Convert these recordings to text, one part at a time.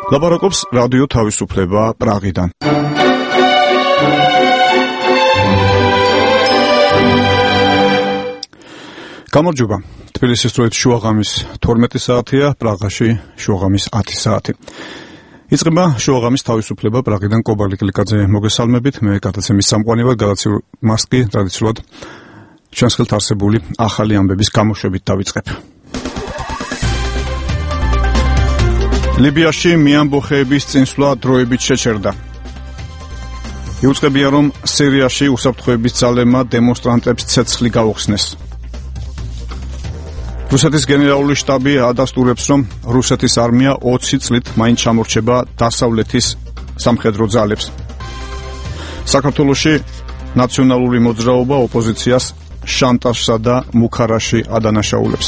ლაპარაკობს რადიო თავისუფლება პრაღიდან. გამარჯობა. თბილისის დროით შუაღამის 12 საათია, პრაღაში შუაღამის 10 საათი. იწყება შუაღამის თავისუფლება პრაღიდან. კობალი კლიკაძე მოგესალმებით. მე გადაცემის სამყარო ვარ, გადაცემ მასკი ტრადიციულად ჩვენს ხელთ არსებული ახალი ამბების გამოშვებით დავიწყებ. ლიბიაში მეამბოხეების წინსვლა დროებით შეჩერდა. იუწყებია, რომ სირიაში უსაფრთხოების ძალებმა დემონსტრანტებს ცეცხლი გაუხსნეს. რუსეთის გენერალური შტაბი ადასტურებს, რომ რუსეთის არმია 20 წლით მაინც ჩამორჩება დასავლეთის სამხედრო ძალებს. საქართველოში ნაციონალური მოძრაობა ოპოზიციას შანტაჟსა და მუქარაში ადანაშაულებს.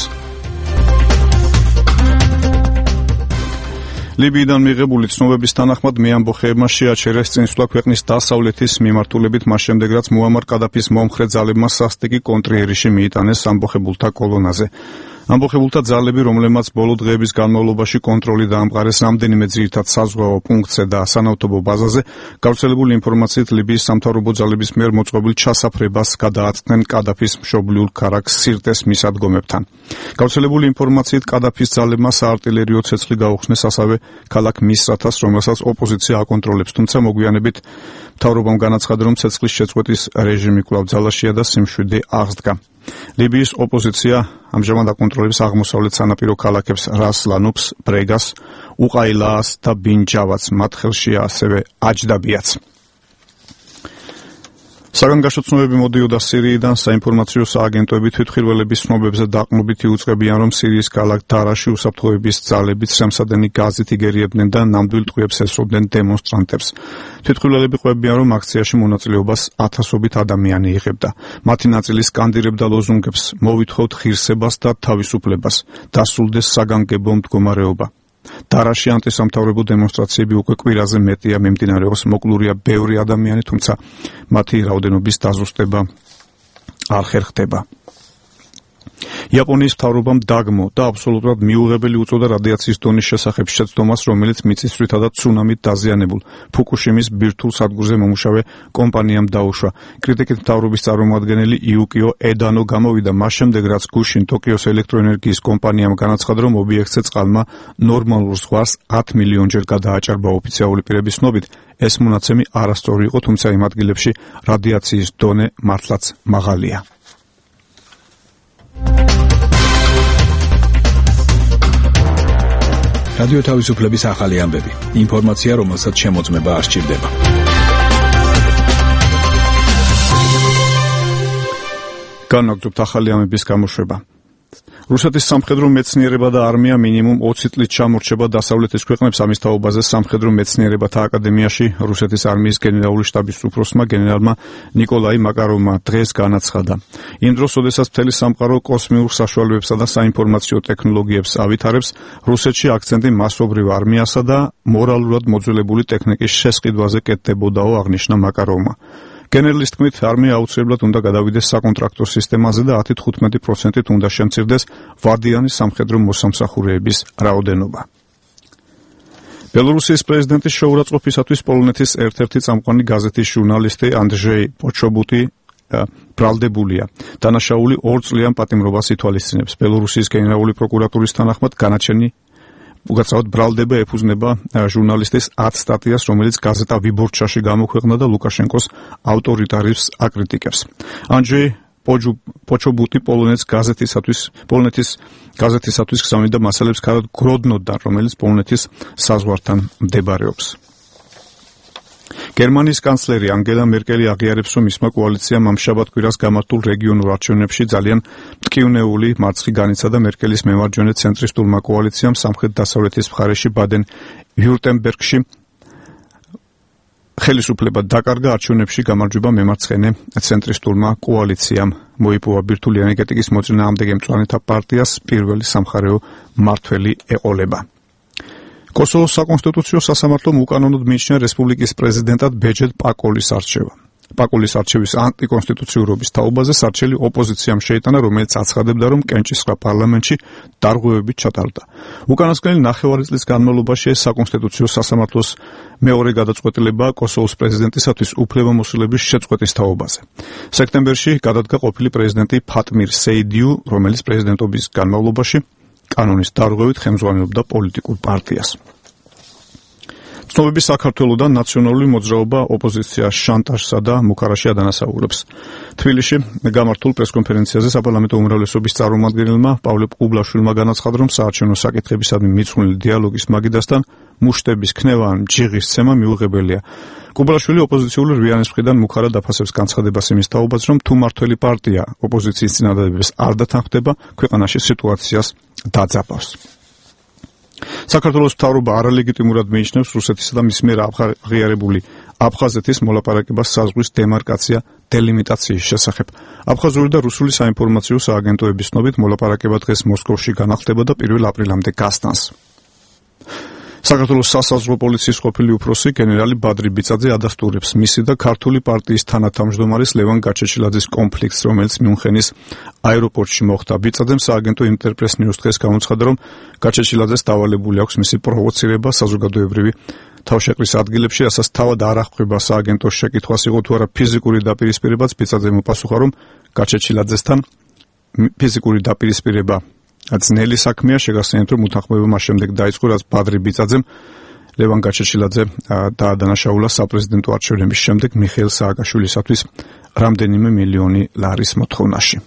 ლიბიიდან მიღებული ცნობების თანახმად მეამბოხეებმა შეაჩერეს წინსვლა ქვეყნის დასავლეთის მიმართულებით მას შემდეგ, რაც მუამარ კადაფის მომხრე ძალებმა სასტიკი კონტრიერიში მიიტანეს ამბოხებულთა კოლონაზე. ამბოხებულთა ძალები, რომლებმაც ბოლო დღეების განმავლობაში კონტროლი დაამყარეს რამდენიმე ძირითად საზღვაო პუნქტზე და სანავთობო ბაზაზე, გავრცელებული ინფორმაციით ლიბიის სამთავრობო ძალების მიერ მოწყობილ ჩასაფრებას გადააწყვნენ კადაფის მშობლიურ ქალაქ სირტეს მისადგომებთან. გავრცელებული ინფორმაციით კადაფის ძალებმა საარტილერიო ცეცხლი გაუხსნეს ასევე ქალაქ მისრათას, რომელსაც ოპოზიცია აკონტროლებს, თუმცა მოგვიანებით მთავრობამ განაცხადა, რომ ცეცხლის შეწყვეტის რეჟიმი კვლავ ძალაშია და სიმშვიდე აღსდგა. ლიბიის ოპოზიცია ამჟამად აკონტროლებს აღმოსავლეთ სანაპირო ქალაქებს რას-ლანუფს, ბრეგას, უყაილაას და ბინჯავას. მათ ხელშია ასევე აჯდაბიაც. საგანგაშო ცნობები მოდიოდა სირიიდან. საინფორმაციო სააგენტოები თვითმხილველების ცნობებზე დაყრდნობით იუწყებიან, რომ სირიის ქალაქ დარაში უსაფრთხოების ძალები ცრემსადენი გაზით იგერიებდნენ და ნამდვილ ტყვიებს ესრობდნენ დემონსტრანტებს. თვითმხილველები ყვებიან, რომ აქციაში მონაწილეობას ათასობით ადამიანი იღებდა. მათი ნაწილი სკანდირებდა ლოზუნგებს: მოვითხოვთ ღირსებას და თავისუფლებას, დასრულდეს საგანგებო მდგომარეობა. დარაში ანტისამთავრობო დემონსტრაციები უკვე კვირაზე მეტია მიმდინარეობს. მოკლურია ბევრი ადამიანი, თუმცა მათი რაოდენობის დაზუსტება არ ხერხდება. იაპონიის მთავრობამ დაგმო და აბსოლუტურად მიუღებელი უწოდა რადიაციის დონის შესახებ შეცდომას, რომელიც მიწისძვრითა და ცუნამით დაზიანებულ ფუკუშიმის ბირთვულ სადგურზე მომუშავე კომპანიამ დაუშვა. კრიტიკით მთავრობის წარმომადგენელი იუკიო ედანო გამოვიდა მას შემდეგ, რაც გუშინ ტოკიოს ელექტროენერგიის კომპანიამ განაცხადა, რომ ობიექტზე წყალმა ნორმალურ ზღვას 10 მილიონჯერ გადააჭარბა. ოფიციალური პირების ცნობით ეს მონაცემი არასწორი იყო, თუმცა იმ ადგილებში რადიაციის დონე მართლაც მაღალია. რადიო თავისუფლების ახალი ამბები. ინფორმაცია, რომელსაც შემოწმება არ სჭირდება. განაგრძობთ ახალი ამბების გამოშვება. რუსეთის სამხედრო მეცნიერება და არმია მინიმუმ 20 წლით ჩამორჩება დასავლეთის ქვეყნებს. ამის თაობაზე სამხედრო მეცნიერებათა აკადემიაში რუსეთის არმიის გენერალური შტაბის უფროსმა გენერალმა ნიკოლაი მაკაროვმა დღეს განაცხადა. იმ დროს, როდესაც მთელი სამყარო კოსმიურ საშუალებებსა და საინფორმაციო ტექნოლოგიებს ავითარებს, რუსეთში აქცენტი მასობრივ არმიასა და მორალურად მოძველებული ტექნიკის შესყიდვაზე კეთდებოდაო, აღნიშნა მაკაროვმა. გენერლის თქმით, არმია აუცილებლად უნდა გადავიდეს საკონტრაქტო სისტემაზე და 10-15%-ით უნდა შემცირდეს ვარდიანი სამხედრო მოსამსახურეების რაოდენობა. ბელორუსიის პრეზიდენტის შეურაცხყოფისათვის პოლონეთის ერთ-ერთი წამყვანი გაზეთის ჟურნალისტი ანდრეი პოჩობუტი ბრალდებულია. დანაშაული 2 წლიან პატიმრობას ითვალისწინებს. ბელორუსიის გენერალური პროკურატურის თანახმად განაჩენი უგაცრავად ბრალდება ეფუძნება ჟურნალისტის 10 სტატიას, რომელიც გაზეტა ვიბორჩაში გამოქვეყნდა და ლუკაშენკოს ავტორიტარიზმს აკრიტიკებს. ანდრეი პოჩობუტი პოლონეთის გაზეთისათვის გზავნიდა მასალებს ქალაქ გროდნოდან, რომელიც პოლონეთის საზღვართან მდებარეობს. გერმანიის კანცლერი ანგელა მერკელი აღიარებს, რომ მისმა კოალიციამ ამ შაბათ-კვირას გამართულ რეგიონულ არჩევნებში ძალიან მტკივნეული მარცხი განიცადა. მერკელის მემარჯვენე ცენტრისტულმა კოალიციამ სამხრეთ-დასავლეთის მხარეში ბადენ-ვიურტემბერგში ხელისუფლება დაკარგა. არჩევნებში გამარჯვება მემარცხენე ცენტრისტულმა კოალიციამ მოიპოვა. ბირთვული ენერგეტიკის მოწინააღმდეგე მწვანეთა პარტიას პირველი სამხარეო მმართველი ეყოლება. კოსოვოს საკონსტიტუციო სასამართლომ უკანონოდ მიიჩნია რესპუბლიკის პრეზიდენტად ბეჯეთ პაკოლის არჩევა. პაკულის არჩევის ანტიკონსტიტუციურობის თაობაზე სარჩელი ოპოზიციამ შეიტანა, რომელიც აცხადებდა, რომ კენჭისყრა პარლამენტში დარღვევებით ჩატარდა. უკანასკნელი 9 წლის განმავლობაში ეს საკონსტიტუციო სასამართლოს მეორე გადაწყვეტილებაა კოსოვოს პრეზიდენტისათვის უფლებამოსილების შეწყვეტის თაობაზე. სექტემბერში გადადგა ყოფილი პრეზიდენტი ფატმირ სეიდიუ, რომელიც პრეზიდენტობის განმავლობაში კანონის დარღვევით ხელმძღვანელობდა პოლიტიკურ პარტიას. ცნობები საქართველოდან ნაციონალური მოძრაობა ოპოზიციას შანტაჟსა და მუქარაში ადანასაურებს. თბილისში გამართულ პრესკონფერენციაზე საპარლამენტო უმრავლესობის წარმომადგენელმა პავლე ყუბლაშვილმა განაცხადა, რომ საარჩევნო საკითხებისადმი მიძღვნილი დიალოგის მაგიდასთან მუშტების ქნევა ან ჯიღის ცემა მიუღებელია. ყუბლაშვილი ოპოზიციური რვიანის მხრიდან მუქარად აფასებს განცხადებას იმის თაობაზე, რომ თუ მართველი პარტია ოპოზიციის წინადადებას არ დათანხმდება, ქვეყანაში სიტუაციას დაძაბავს. საქართველოს მთავრობა არალეგიტიმურად მიიჩნევს რუსეთისა და მის მიერ აღიარებული აფხაზეთის მოლაპარაკებას საზღვრის დემარკაცია დელიმიტაციის შესახებ. აფხაზური და რუსული საინფორმაციო სააგენტოების ცნობით მოლაპარაკება დღეს მოსკოვში განახლდება და 1 აპრილამდე გასტანს. საქართველოს სასაზღვრო პოლიციის ყოფილი უფროსი გენერალი ბადრი ბიცაძე ადასტურებს მისი და ქართული პარტიის თანათავმჯდომარის ლევან გაჩეჩილაძის კონფლიქტს, რომელიც მიუნხენის აეროპორტში მოხდა. ბიცაძემ სააგენტო ინტერპრეს ნიუს დღეს გამოცხადა, რომ გაჩეჩილაძეს დავალებული აქვს მისი პროვოცირება საზოგადოებრივი თავშეყრის ადგილებში, რასაც თავად არ აღხვება სააგენტოს შეკითხვას იყო თუ არა ფიზიკური დაპირისპირებაც. ბიცაძემ უპასუხა, რომ გაჩეჩილაძესთან ფიზიკური დაპირისპირება ძნელი საქმეა, შეგახსენებთ, რომ უთანხმოება მას შემდეგ დაიწყო, რაც ბადრი ბიცაძემ ლევან გაჩეჩილაძე დაადანაშაულა საპრეზიდენტო არჩევნების შემდეგ მიხეილ სააკაშვილისათვის რამდენიმე მილიონი ლარის მოთხოვნაში.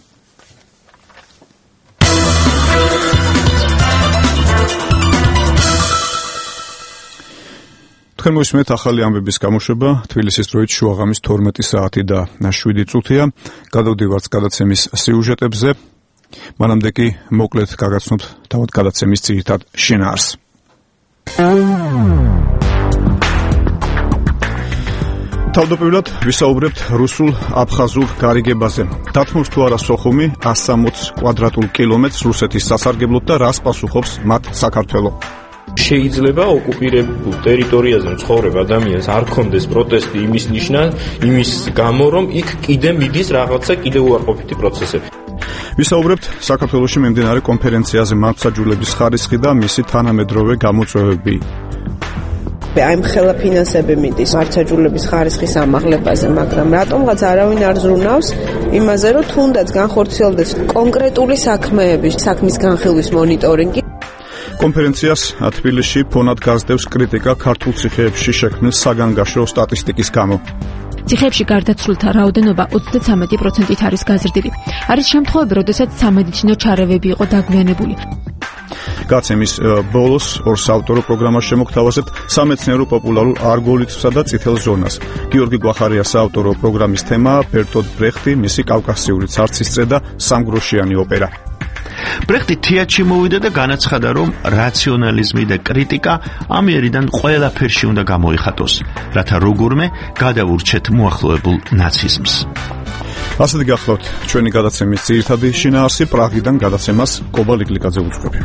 თქვენ მოვისმენთ ახალი ამბების გამოშვება. თბილისის დროით შუაღამის 12 საათი და 7 წუთია. გადავდივართ გადაცემის სიუჟეტებზე. მანამდე კი მოკლედ გაგაცნობთ თავად გადაცემის ძირითად შინაარსს. თავდაპირველად ვისაუბრებთ რუსულ-აფხაზურ გარიგებაზე. დათმობს თუ არა სოხუმი 160 კვადრატულ კილომეტრს რუსეთის სასარგებლოდ და რას პასუხობს მათ საქართველო? შეიძლება ოკუპირებულ ტერიტორიაზე მცხოვრებ ადამიანს არ ქონდეს პროტესტი იმის ნიშნად, იმის გამო, რომ იქ კიდე მიდის რაღაცა კიდე უარყოფითი პროცესები. ვისაუბრებთ საქართველოში მიმდინარე კონფერენციაზე მართლმსაჯულების ხარისხი და მისი თანამედროვე გამოწვევები. აი ხელა ფინანსები მიდის მართლმსაჯულების ხარისხის ამაღლებაზე, მაგრამ რატომღაც არავინ არ ზრუნავს იმაზე, რომ თუნდაც განხორციელდეს კონკრეტული საქმეების, საქმის განხილვის მონიტორინგი. კონფერენციას თბილისში ფონად გასდევს კრიტიკა ქართულ ციხეებში შექმნილ საგანგაშო სტატისტიკის გამო. ციხეებში გარდაცვლილთა რაოდენობა 33%-ით არის გაზრდილი. არის შემთხვევები, როდესაც სამედიცინო ჩარევები იყო დაგვიანებული. გაცემის ბოლოს ორ საავტორო პროგრამას შემოგთავაზებთ სამეცნიერო პოპულარულ არგოლითსა და წითელ ზონას. გიორგი გვახარიას საავტორო პროგრამის თემაა ბერტოლტ ბრეხტი, მისი კავკასიური ცარცისწრე და სამგროშიანი ოპერა. ბრეხტი თეატრში მოვიდა და განაცხადა, რომ რაციონალიზმი და კრიტიკა ამიერიდან ყველაფერში უნდა გამოიხატოს, რათა როგორმე გადავურჩეთ მოახლოებულ ნაციზმს. ასეთი გახლავთ ჩვენი გადაცემის ძირითადი შინაარსი. პრაღიდან გადაცემას კობა ლიკლიკაძე უძღვები.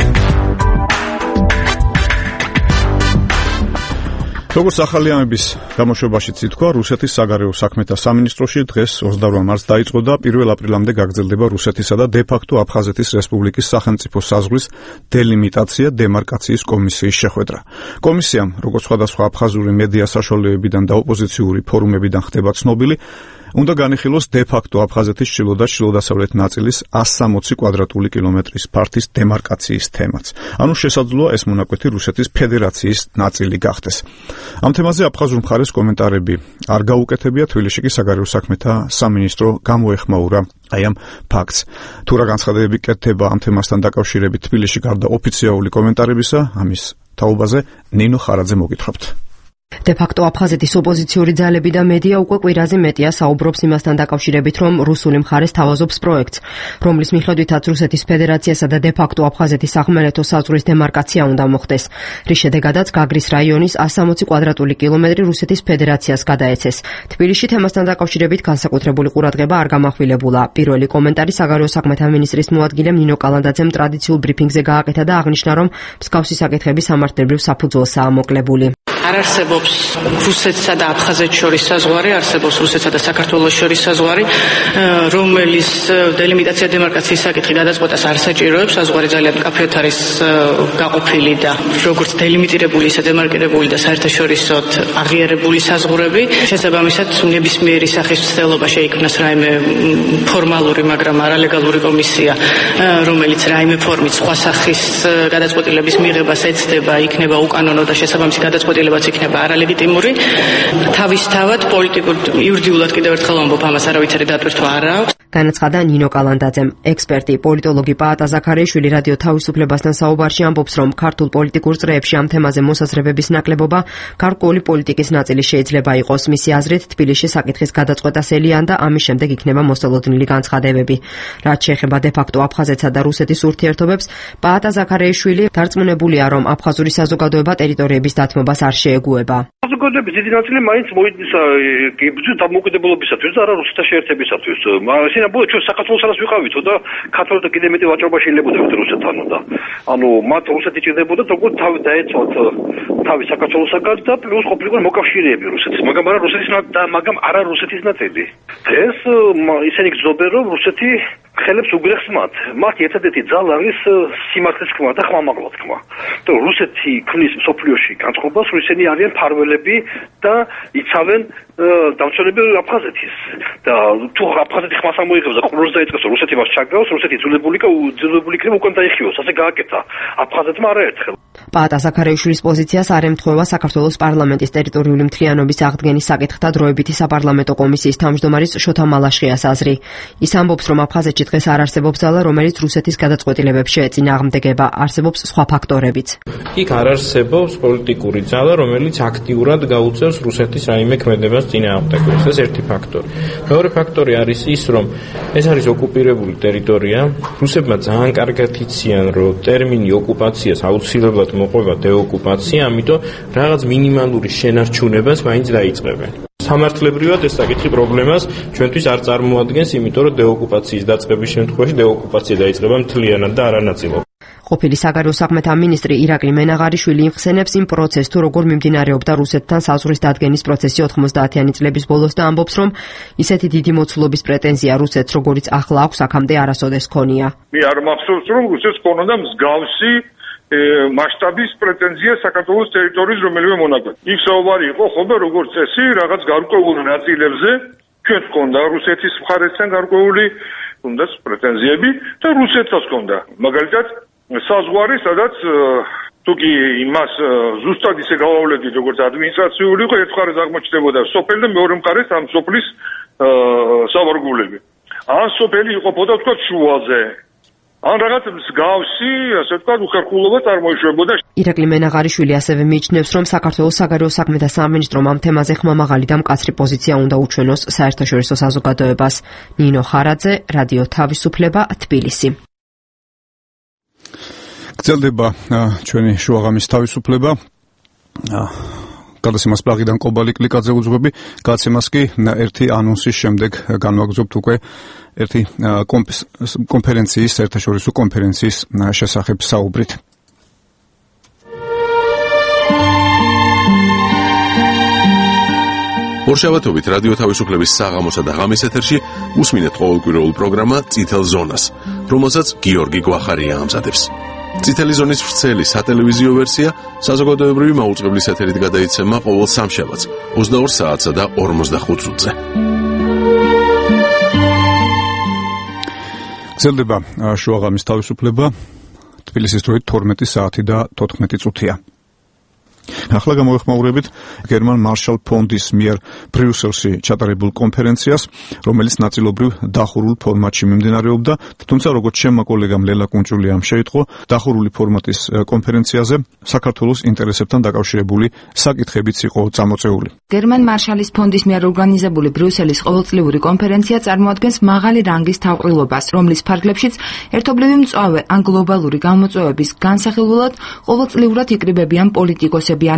როგორც ახალი ამბების გამოშვებაშიც ითქვა, რუსეთის საგარეო საქმეთა სამინისტროში დღეს 28 მარტს დაიწყო და 1 აპრილამდე გაგრძელდება რუსეთისა და დე-ფაქტო აფხაზეთის რესპუბლიკის სახელმწიფო საზღვრის დელიმიტაცია დემარკაციის კომისიის შეხვედრა. კომისიამ, როგორც სხვადასხვა აფხაზური მედია საშუალებებიდან და ოპოზიციური ფორუმებიდან ხდება ცნობილი, უნდა განიხილოს დე-ფაქტო აფხაზეთის ჩრდილო და ჩრდილო-დასავლეთ ნაწილის 160 კვადრატული კილომეტრის ფართის დემარკაციის თემაც. ანუ შესაძლოა ეს მონაკვეთი რუსეთის ფედერაციის ნაწილი გახდეს. ამ თემაზე აფხაზურ მხარეს კომენტარები არ გაუკეთებია. თბილისში კი საგარეო საქმეთა სამინისტრო გამოეხმაურა აი ამ ფაქტს. თუ რა განცხადებები კეთდება ამ თემასთან დაკავშირებით თბილისში გარდა ოფიციალური კომენტარებისა, ამის თაობაზე ნინო ხარაძე მოგითხრობთ. დე-ფაქტო აფხაზეთის ოპოზიციური ძალები და მედია უკვე კვირაზე მეტია საუბრობს იმასთან დაკავშირებით, რომ რუსული მხარე სთავაზობს პროექტს, რომლის მიხედვითაც რუსეთის ფედერაციასა და დე-ფაქტო აფხაზეთის სახმელეთო საზღვრის დემარკაცია უნდა მოხდეს. რის შედეგადაც გაგრის რაიონის 160 კვადრატული კილომეტრი რუსეთის ფედერაციას გადაეცეს. თბილისში თემასთან დაკავშირებით განსაკუთრებული ყურადღება არ გამახვილებულა. პირველი კომენტარი საგარეო საქმეთა მინისტრის მოადგილემ ნინო კალანდაძემ ტრადიციულ ბრიფინგზე გააკეთა და აღნიშნა, რომ მსგავსი საკითხები სამართლებრივ საფუძველსაა მოკლებული. არ არსებობს რუსეთსა და აფხაზეთს შორის საზღვარი, არსებობს რუსეთსა და საქართველოს შორის საზღვარი, რომელიც დელიმიტაცია დემარკაციის საკითხი გადაწყვეტას არ საჭიროებს, საზღვარი ძალიან მკაფიოდ არის გაყოფილი და როგორც დელიმიტირებული, ისე დემარკირებული და საერთაშორისოდ აღიარებული საზღვრები. შესაბამისად, ნებისმიერი სახის ცდელობა შეიქმნას რაიმე ფორმალური, მაგრამ არალეგალური კომისია, რომელიც რაიმე ფორმით სხვა სახის გადაწყვეტილების მიღებას ეცდება, იქნება უკანონო და შესაბამისი გადაწყვეტილებაც იქნება არალეგიტიმური. თავისთავად პოლიტიკურ იურიდიულად კიდევ ერთხელ ვამბობ, ამას არავითარი დატვირთვა არ აქვს. განაცხადა ნინო კალანდაძემ. ექსპერტი, პოლიტოლოგი პაატა ზაქარიაშვილი რადიო თავისუფლებასთან საუბარში ამბობს, რომ ქართულ პოლიტიკურ წრეებში ამ თემაზე მოსაზრებების ნაკლებობა გარკვეული პოლიტიკის ნაწილი შეიძლება იყოს. მისი აზრით, თბილისში საკითხის გადაწყვეტას ელიან და ამის შემდეგ იქნება მოსალოდნელი განცხადებები. რაც შეეხება დე-ფაქტო აფხაზეთსა და რუსეთის ურთიერთობებს, პაატა ზაქარიაშვილი დარწმუნებულია, რომ აფხაზური საზოგადოება ტერიტორიების დათმობას არ შეეგუება. საზოგადოების დიდი ნაწილი მაინც მოიდის ბრძვის დამოუკიდებლობისათვის და არა რუსეთთან შეერთებისათვის. შეიძლება ჩვენ საქართველოს არას ვიყავითო და ქართველთა კიდე მეტი ვაჭრობა შეიძლება რუსეთთან და მათ რუსეთი ჭირდებოდა როგორც თავი დაეცვათ თავი საქართველოსაგან და პლუს ყოფილიყო მოკავშირეები რუსეთის, მაგრამ არა რუსეთის ნაწილი. ეს ისინი გრძნობენ, რომ რუსეთი ხელებს უგრეხს მათ. მათი ერთადერთი ძალა არის სიმართლის ხმა და ხმამაღლა თქმა. და რუსეთი ქმნის მსოფლიოში განწყობას, ისინი არიან ფარველები და იცავენ დამცველები აფხაზეთის. და თუ აფხაზეთი ხმას ამოიღებს და ყურს დაიწყებს, რუსეთი მას ჩაგრავს, რუსეთი ძულებული იქნება უკან დაიხიოს, ასე გააკეთა აფხაზეთმა არაერთხელ. პაატა ზაქარიაშვილის პოზიციას არ ემთხვევა საქართველოს პარლამენტის ტერიტორიული მთლიანობის აღდგენის საკითხთა დროებითი საპარლამენტო კომისიის თავმჯდომარის შოთა მალაშხიას აზრი. ის ამბობს, რომ აფხაზეთში დღეს არ არსებობს ძალა, რომელიც რუსეთის გადაწყვეტილებებს შეეწინააღმდეგება, არსებობს სხვა ფაქტორებიც. იქ არ არსებობს პოლიტიკური ძალა, რომელიც აქტიურად გაუწევს რუსეთის რაიმე ქმედებას წინააღმდეგობას. ეს ერთი ფაქტორი. მეორე ფაქტორი არის ის, რომ ეს არის ოკუპირებული ტერიტორია. რუსებმა ძალიან კარგად იციან, რომ ტერმინი ოკუპაციას აუცილებლად მოყვება დეოკუპაცია, ამიტომ რაღაც მინიმალური შენარჩუნებას მაინც დაიწყებენ. სამართლებრივად ეს საკითხი პრობლემას ჩვენთვის არ წარმოადგენს, იმიტომ რომ დეოკუპაციის დაწყების შემთხვევაში დეოკუპაცია დაიწყება მთლიანად და არანაწილად. ყოფილი საგარეო საქმეთა მინისტრი ირაკლი მენაღარიშვილი იმხსენებს იმ პროცესს, თუ როგორ მიმდინარეობდა რუსეთთან საზღვრის დადგენის პროცესი 90-იანი წლების ბოლოს და ამბობს, რომ ისეთი დიდი მოცულობის პრეტენზია რუსეთს, როგორიც ახლა აქვს, აქამდე არასოდეს ჰქონია. მე არ მახსოვს, რომ რუსეთს ჰქონოდა მსგავსი მასშტაბის პრეტენზია საქართველოს ტერიტორიის რომელიმე მონაკვეთი. იქ საუბარი იყო ხოლმე როგორც წესი რაღაც გარკვეულ ნაწილებზე, ჩვენ ჰქონდა რუსეთის მხარესთან გარკვეული თუნდაც პრეტენზიები და რუსეთსაც ჰქონდა. მაგალითად, საზღვარი, სადაც თუკი იმას ზუსტად ისე გავავლენდით, როგორც ადმინისტრაციული იყო, ერთ მხარეს აღმოჩნდებოდა სოფელი და მეორე მხარეს ამ სოფლის სავარგულები. ან სოფელი იყოფოდა თქვა შუაზე. ან რაღაც მსგავსი, ასე ვთქვათ, უხერხულობა წარმოიშვებოდა. ირაკლი მენაღარიშვილი ასევე მიიჩნევს, რომ საქართველოს საგარეო საქმეთა სამინისტრომ ამ თემაზე ხმამაღალი და მკაცრი პოზიცია უნდა უჩვენოს საერთაშორისო საზოგადოებას. ნინო ხარაძე, რადიო თავისუფლება, თბილისი. გრძელდება ჩვენი შუაღამის თავისუფლება. გადაცემას პრაღიდან კობალი კლიკაძე უძღვები, გადაცემას კი ერთი ანონსის შემდეგ განვაგრძობთ უკვე ერთი კონფერენციის, საერთაშორისო კონფერენციის შესახებ საუბრით. ორშაბათობით რადიო თავისუფლების საღამოსა და ღამის ეთერში უსმინეთ ყოველკვირეულ პროგრამა წითელ ზონას, რომელსაც გიორგი გვახარია ამზადებს. წითელი ზონის ვრცელი სატელევიზიო ვერსია საზოგადოებრივი მაუწყებლის ეთერით გადაიცემა ყოველ სამშაბათს 22 საათსა და 45 წუთზე. გრძელდება შუაღამის თავისუფლება, თბილისის დროით 12 საათი და 14 წუთია. ახლა გამოვეხმაურებით გერმან მარშალ ფონდის მიერ ბრიუსელში ჩატარებულ კონფერენციას, რომელიც ნაწილობრივ დახურულ ფორმატში მიმდინარეობდა, თუმცა როგორც ჩემმა კოლეგამ ლელა კუნჭულიამ შეიტყო, დახურული ფორმატის კონფერენციაზე საქართველოს ინტერესებთან დაკავშირებული საკითხებიც იყო წამოწეული. გერმან მარშალის ფონდის მიერ ორგანიზებული ბრიუსელის ყოველწლიური კონფერენცია წარმოადგენს მაღალი რანგის თავყრილობას, რომლის ფარგლებშიც ერთობლივი მწვავე ან გლობალური გამოწვევების განსახილველად ყოველწლიურად იკრიბებიან პოლიტიკოსები ან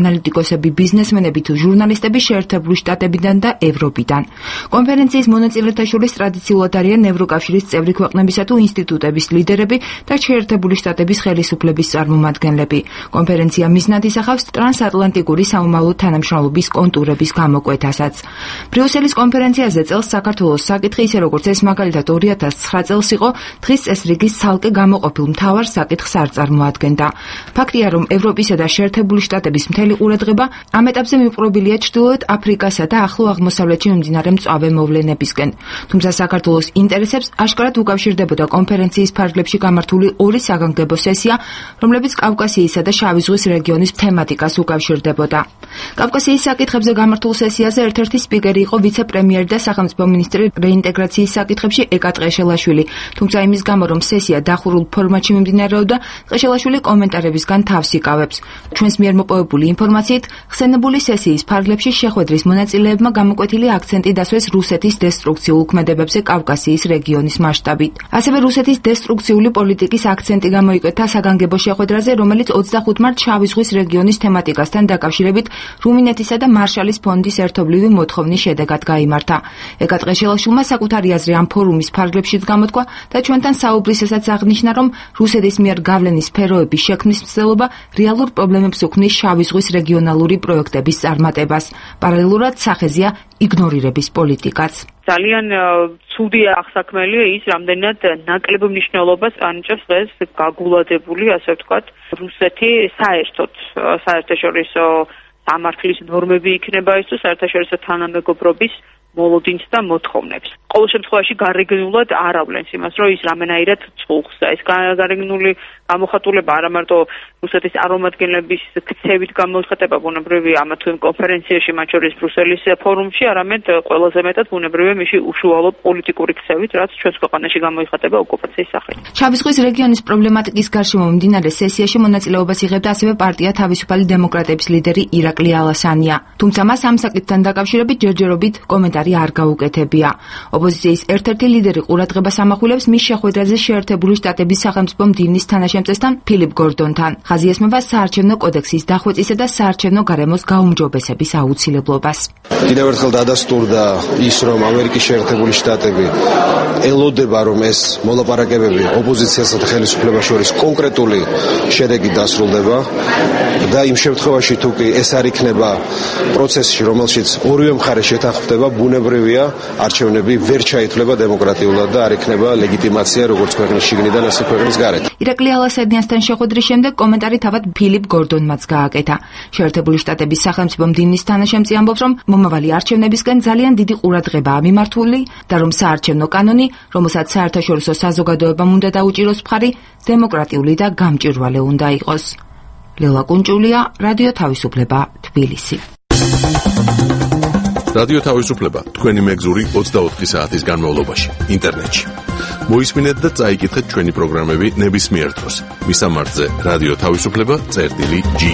ანალიტიკოსები, ბიზნესმენები თუ ჟურნალისტები შეერთებული შტატებიდან და ევროპიდან. კონფერენციის მონაწილეთა შორის ტრადიციულად არიან ევროკავშირის წევრი ქვეყნებისა თუ ინსტიტუტების ლიდერები და შეერთებული შტატების ხელისუფლების წარმომადგენლები. კონფერენცია მიზნად ისახავს ტრანსატლანტიკური საომავლო თანამშრომლობის კონტურების გამოკვეთასაც. ბრიუსელის კონფერენციაზე წელს საქართველოს საკითხი ისე როგორც ეს მაგალითად 2009 წელს იყო დღის წესრიგის ცალკე გამოყოფილ მთავარ საკითხს არ წარმოადგენდა. ფაქტია, რომ ევროპისა და შეერთებული შტატების მთელი ყურადღება ამ ეტაპზე მიპყრობილია ჩრდილოეთ აფრიკასა და ახლო აღმოსავლეთში მიმდინარე მწვავე მოვლენებისკენ. თუმცა საქართველოს ინტერესებს აშკარად უკავშირდებოდა კონფერენციის ფარგლებში გამართული ორი საგანგებო სესია, რომლებიც კავკასიისა და შავი ზღვის რეგიონის თემატიკას უკავშირდებოდა. კავკასიის საკითხებზე გამართულ სესიაზე ერთ-ერთი სპიკერი იყო ვიცე-პრემიერი და სახელმწიფო მინისტრი რეინტეგრაციის საკითხებში ეკა ტყეშელაშვილი. თუმცა იმის გამო, რომ სესია დახურულ ფორმატში მიმდინარეობდა, ტყეშელაშვილი კომენტარებისგან თავს იკავებს. ჩვენს მიერ მოპოვებული ინფორმაციით, ხსენებული სესიის ფარგლებში შეხვედრის მონაწილეებმა გამოკვეთილი აქცენტი დასვეს რუსეთის დესტრუქციულ ქმედებებზე კავკასიის რეგიონის მასშტაბით. ასევე რუსეთის დესტრუქციული პოლიტიკის აქცენტი გამოიკვეთა საგანგებო შეხვედრაზე, რომელიც 25 მარტს შავი ზღვის რეგიონის თემატიკასთან დაკავშირებით რუმინეთისა და მარშალის ფონდის ერთობლივი მოთხოვნის შედეგად გაიმართა. ეკა ტყეშელაშვილმა საკუთარი აზრი ამ ფორუმის ფარგლებშიც გამოთქვა და ჩვენთან საუბრისასაც აღნიშნა, რომ რუსეთის მიერ გავლენის სფეროების შექმნის მცდელობა რეალურ პრობლემებს უქმნის შავი ზღვის რეგიონალური პროექტების წარმატებას. პარალელურად სახეზეა იგნორირების პოლიტიკაც. ძალიან ცუდი აღსაქმელია ის, რამდენად ნაკლებ მნიშვნელობას ანიჭებს დღეს გაგულადებული, ასე ვთქვათ, რუსეთი საერთაშორისო სამართლის ნორმები იქნება ის თუ საერთაშორისო თანამეგობრობის მოლოდინს და მოთხოვნებს. ყოველ შემთხვევაში გარეგნულად არ ავლენს იმას, რომ ის რამენაირად წუხს და ეს გარეგნული გამოხატულება არა მარტო რუსეთის წარმომადგენლების ქცევით გამოიხატება ბუნებრივი ამა თუ იმ კონფერენციაში, მათ შორის ბრიუსელის ფორუმში, არამედ ყველაზე მეტად ბუნებრივია მისი უშუალო პოლიტიკური ქცევით, რაც ჩვენს ქვეყანაში გამოიხატება ოკუპაციის სახით. შავი ზღვის რეგიონის პრობლემატიკის გარშემო მიმდინარე სესიაში მონაწილეობას იღებდა ასევე პარტია თავისუფალი დემოკრატების ლიდერი ირაკლი ალასანია. თუმცა მას ამ საკითხთან დაკავშირებით ჯერჯერობით კომენტარი არ გაუკეთებია. ოპოზიციის ერთ-ერთი ლიდერი ყურადღებას ამახვილებს მის შეხვედრაზე შეერთებული შტატების სახელმწიფო მდივნის თანაშემწესთან ფილიპ გორდონთან. ხაზი ესმება საარჩევნო კოდექსის დახვეწისა და საარჩევნო გარემოს გაუმჯობესების აუცილებლობას. კიდევ ერთხელ დადასტურდა ის, რომ ამერიკის შეერთებული შტატები ელოდება, რომ ეს მოლაპარაკებები ოპოზიციასა და ხელისუფლებას შორის კონკრეტული შედეგით დასრულდება და იმ შემთხვევაში თუ კი ეს არ იქნება პროცესში, რომელშიც ორივე მხარე შეთანხმდება, ბუნებრივია არჩევნები ვერ ჩაითვლება დემოკრატიულად და არ იქნება ლეგიტიმაცია როგორც ქვეყნის შიგნიდან, ასე ქვეყნის გარეთ. ირაკლი ალასანიასთან შეხვედრის შემდეგ კომენტარი თავად ფილიპ გორდონმაც გააკეთა. შეერთებული შტატების სახელმწიფო მდივნის თანაშემწე ამბობს, რომ მომავალი არჩევნებისკენ ძალიან დიდი ყურადღებაა მიმართული და რომ საარჩევნო კანონი, რომელსაც საერთაშორისო საზოგადოებამ უნდა დაუჭიროს მხარი, დემოკრატიული და გამჭვირვალე უნდა იყოს. ლელა კუნჭულია, რადიო თავისუფლება, თბილისი. რადიო თავისუფლება თქვენი მეგზური 24 საათის განმავლობაში ინტერნეტში. მოისმინეთ და წაიკითხეთ ჩვენი პროგრამები ნებისმიერ დროს. მისამართზე რადიო თავისუფლება.ge.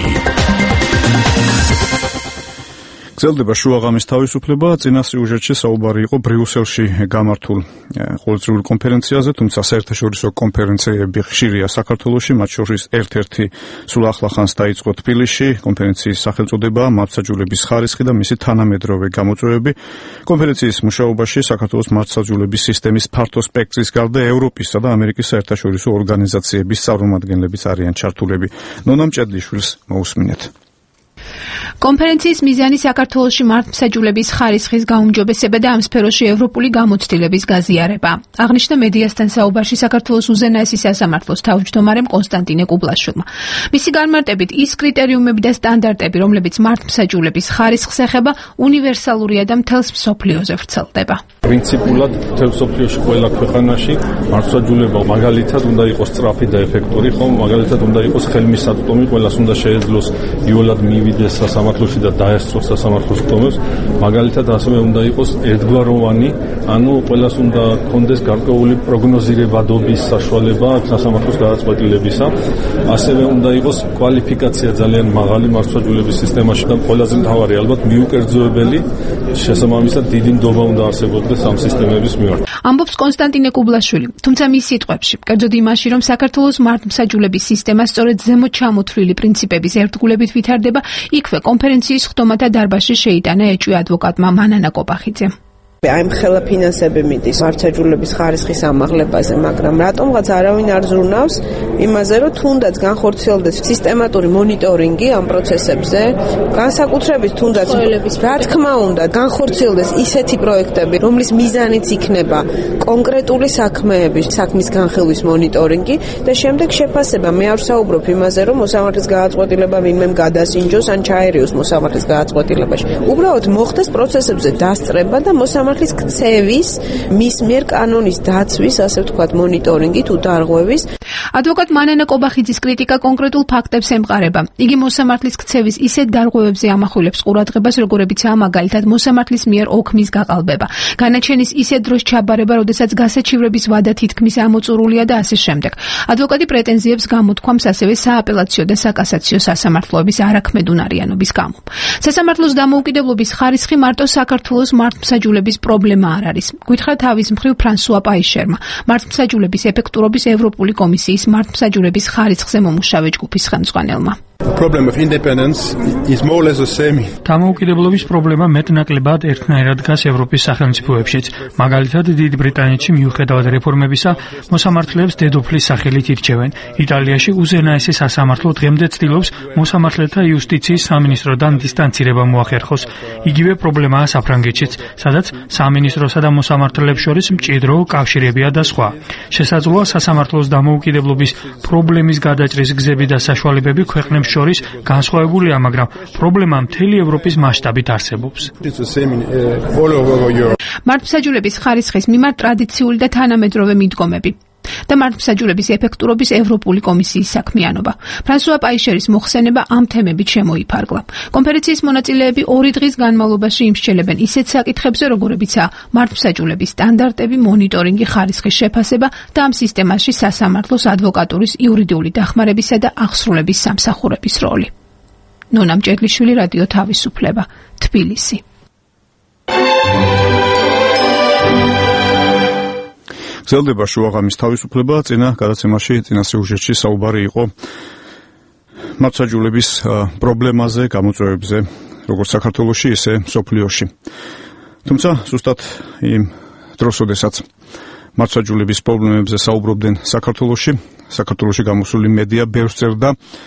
გრძელდება შუაღამის თავისუფლება. წინა სიუჟეტში საუბარი იყო ბრიუსელში გამართულ ყოველწლიურ კონფერენციაზე, თუმცა საერთაშორისო კონფერენციები ხშირია საქართველოში, მათ შორის ერთ-ერთი სულ ახლახანს დაიწყო თბილისში. კონფერენციის სახელწოდებაა მართლმსაჯულების ხარისხი და მისი თანამედროვე გამოწვევები. კონფერენციის მუშაობაში საქართველოს მართლმსაჯულების სისტემის ფართო სპექტრის გარდა ევროპისა და ამერიკის საერთაშორისო ორგანიზაციების წარმომადგენლებიც არიან ჩართულები. ნონა მჭედლიშვილს მოусმინეთ. კონფერენციის მიზანი საქართველოში მართლმსაჯულების ხარისხის გაუმჯობესება და ამ სფეროში ევროპული გამოცდილების გაზიარება. აღნიშნა მედიასთან საუბარში საქართველოს უზენაესი სასამართლოს თავმჯდომარემ კონსტანტინე კუბლაშვილმა. მისი განმარტებით ის კრიტერიუმები და სტანდარტები, რომლებიც მართლმსაჯულების ხარისხს ეხება, უნივერსალურია და მთელს მსოფლიოზე ვრცელდება. პრინციპულად მთელ მსოფლიოში ყველა ქვეყანაში მართლმსაჯულება მაგალითად უნდა იყოს სწრაფი და ეფექტური, ხომ მაგალითად უნდა იყოს ხელმისაწვდომი, ყველას უნდა შეეძლოს იოლად მივიდეს სასამართლოში და დაესწროს სასამართლოს კრომებს, მაგალითად ასევე უნდა იყოს ერთგვაროვანი, ანუ ყველას უნდა კონდეს გარკვეული პროგნოზირებადობის საშუალება სასამართლოს გადაწყვეტილებისა, ასევე უნდა იყოს კვალიფიკაცია ძალიან მაღალი მართლმსაჯულების სისტემაში და ყველაზე მთავარი ალბათ მიუკერძოებელი, შესაბამისად დიდი ნდობა უნდა არსებობდეს ამ სისტემების მიმართ. ამბობს კონსტანტინე კუბლაშვილი, თუმცა მის სიტყვებში, კერძოდ იმაში, რომ საქართველოს მართლმსაჯულების სისტემა სწორედ ზემოთ ჩამოთვლილი პრინციპების ერთგულებით ვითარდება, იქვე კონფერენციის ხდომათა დარბაზში შეიტანა ეჭვი ადვოკატმა მანანა კობახიძე. აი მხელა ფინანსები მიდის მართლმსაჯულების ხარისხის ამაღლებაზე, მაგრამ რატომღაც არავინ არ ზრუნავს იმაზე, რომ თუნდაც განხორციელდეს სისტემატური მონიტორინგი ამ პროცესებზე, განსაკუთრებით თუნდაც რა თქმა უნდა განხორციელდეს ისეთი პროექტები, რომლის მიზანიც იქნება კონკრეტული საქმეების საქმის განხილვის მონიტორინგი და შემდეგ შეფასება. მე არ ვსაუბრობ იმაზე, რომ მოსამართლის გადაწყვეტილება ვინმემ გადასინჯოს ან ჩაერიოს მოსამართლის გადაწყვეტილებაში. უბრალოდ მოხდეს პროცესებზე დასწრება და მოსამართლის ქცევის, მის მიერ კანონის დაცვის, ასე ვთქვათ, მონიტორინგი თუ დარღვევის. ადვოკატ მანანა კობახიძის კრიტიკა კონკრეტულ ფაქტებს ემყარება. იგი მოსამართლის ქცევის ისეთ დარღვევებზე ამახვილებს ყურადღებას, როგორებიცაა მაგალითად მოსამართლის მიერ ოქმის გაყალბება, განაჩენის ისეთ დროს ჩაბარება, როდესაც გასაჩივრების ვადა თითქმის ამოწურულია და ასე შემდეგ. ადვოკატი პრეტენზიებს გამოთქვამს ასევე სააპელაციო და საკასაციო სასამართლოების არაქმედუნარიანობის გამო. სასამართლოს დამოუკიდებლობის ხარისხი მარტო საქართველოს მართლმსაჯულების პრობლემა არ არის. გითხრა თავის მხრივ ფრანსუა პაიშერმა, მართლმსაჯულების ეფექტურობის ევროპული კომისიის მართლმსაჯულების ხარისხზე მომუშავე ჯგუფის ხელმძღვანელმა. problem of independence is more or less the same. დამოუკიდებლობის პრობლემა მეტნაკლებად ერთნაირად დგას ევროპის სახელმწიფოებშიც. მაგალითად, დიდ ბრიტანეთში მიუხედავად რეფორმებისა, მოსამართლეებს დედოფლის სახელით ირჩევენ. იტალიაში უზენაესი სასამართლო დღემდე ცდილობს მოსამართლეთა იუსტიციის სამინისტროდან დისტანცირება მოახერხოს. იგივე პრობლემაა საფრანგეთშიც, სადაც სამინისტროსა და მოსამართლეებს შორის მჭიდრო კავშირებია და სხვა. შესაძლოა სასამართლოს დამოუკიდებლობის პრობლემის გადაჭრის გზები და საშუალებები ქვეყნებს შორის განსხვავებულია, მაგრამ პრობლემა მთელი ევროპის მასშტაბით არსებობს. მართლმსაჯულების ხარისხის მიმართ ტრადიციული და თანამედროვე მიდგომები და მართლმსაჯულების ეფექტურობის ევროპული კომისიის საქმიანობა. ფრანსუა პაიშერის მოხსენება ამ თემებით შემოიფარგლა. კონფერენციის მონაწილეები 2 დღის განმავლობაში იმსჩელებენ ისეთ საკითხებზე, როგორებიცაა მართლმსაჯულების სტანდარტები, მონიტორინგი, ხარისხის შეფასება და ამ სისტემაში სასამართლოს ადვოკატურის იურიდიული დახმარებისა და აღსრულების სამსახურების როლი. ნონა მჭედლიშვილი, რადიო თავისუფლება, თბილისი. გრძელდება შუაღამის თავისუფლება. წინა გადაცემაში, წინა სიუჟეტში საუბარი იყო მართლმსაჯულების პრობლემაზე, გამოწვევებზე, როგორც საქართველოში, ისე მსოფლიოში. თუმცა, ზუსტად იმ დროს, როდესაც მართლმსაჯულების პრობლემებზე საუბრობდნენ საქართველოში გამოსული მედია ბევრს წერდა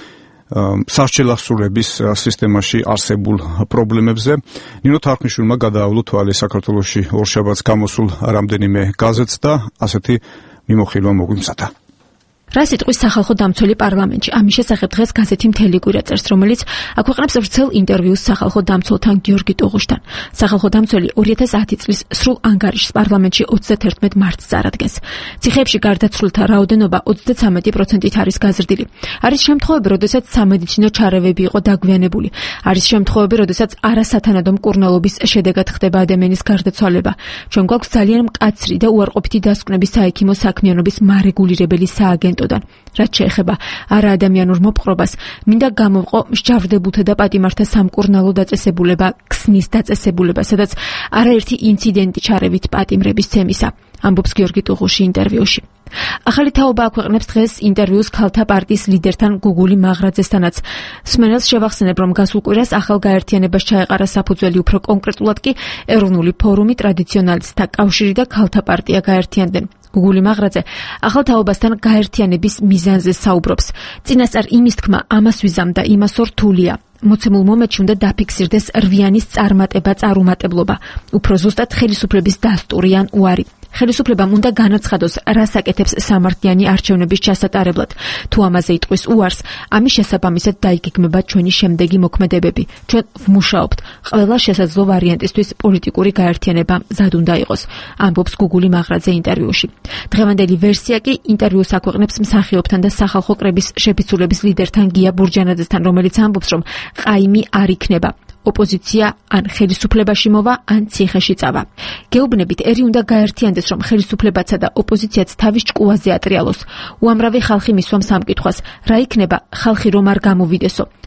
სასჯელახსურების სისტემაში არსებულ პრობლემებზე. ნინო თარხნიშვილმა გადაავლო თვალი საქართველოში ორშაბათს გამოსულ რამდენიმე გაზეთს და ასეთი მიმოხილვა მოგვიმზადა. რა სიტყვის სახალხო დამცველი პარლამენტში. ამის შესახებ დღეს გაზეთი მთელი კვირა წერს, რომელიც აქვეყნებს ვრცელ ინტერვიუს სახალხო დამცველთან გიორგი ტუღუშთან. სახალხო დამცველი 2010 წლის სრულ ანგარიშს პარლამენტში 31 მარტს წარადგენს. ციხეებში გარდაცვლილთა რაოდენობა 33%-ით არის გაზრდილი. არის შემთხვევები, როდესაც სამედიცინო ჩარევები იყო დაგვიანებული. არის შემთხვევები, როდესაც არასათანადო მკურნალობის შედეგად ხდება ადამიანის გარდაცვალება. ჩვენ გვაქვს ძალიან მკაცრი და უარყოფითი დასკვნები საექიმო საქმიანობის მარეგულირებელი სააგენტოდან. რაც შეეხება არაადამიანურ მოპყრობას, მინდა გამოვყო მსჯავრდებულთა და პატიმართა სამკურნალო დაწესებულება, ქსნის დაწესებულება, სადაც არაერთი ინციდენტი ჩარევით პატიმრების თემისა, ამბობს გიორგი ტუღუში ინტერვიუში. ახალი თაობა აქვეყნებს დღეს ინტერვიუს ქალთა პარტიის ლიდერთან გუგული მაღრაძესთანაც. სმენელს შევახსენებ, რომ გასულ კვირას ახალ გაერთიანებას ჩაეყარა საფუძველი, უფრო კონკრეტულად კი ეროვნული ფორუმი, ტრადიციონალისტთა კავშირი და ქალთა პარტია გაერთიანდნენ. გუგული მაღრაძე ახალ თაობასთან გაერთიანების მიზანზე საუბრობს. წინასწარ იმის თქმა ამას ვიზამ და იმას რთულია. მოცემულ მომენტში უნდა დაფიქსირდეს რვიანის წარმატება, წარუმატებლობა, უფრო ზუსტად ხელისუფლების დასტური ან უარი. ხელისუფლებამ უნდა განაცხადოს, რას აკეთებს სამართლიანი არჩევნების ჩასატარებლად. თუ ამაზე იტყვის უარს, ამის შესაბამისად დაიგეგმება ჩვენი შემდეგი მოქმედებები. ჩვენ ვმუშაობთ. ყველა შესაძლო ვარიანტისთვის პოლიტიკური გაერთიანება მზად უნდა იყოს, ამბობს გუგული მაღრაძე ინტერვიუში. დღევანდელი ვერსია კი ინტერვიუს აქვეყნებს მსახიობთან და სახალხო კრების შეფიცულების ლიდერთან გია ბურჯანაძესთან, რომელიც ამბობს, რომ ყაიმი არ იქნება. ოპოზიცია ან ხელისუფლებაში მოვა, ან ციხეში წავა. გეუბნებით, ერი უნდა გაერთიანდეს, რომ ხელისუფლებაცა და ოპოზიციაც თავის ჭკუაზე ატრიალოს. უამრავი ხალხი მისვამს ამ კითხვას, რა იქნება, ხალხი რომ არ გამოვიდესო.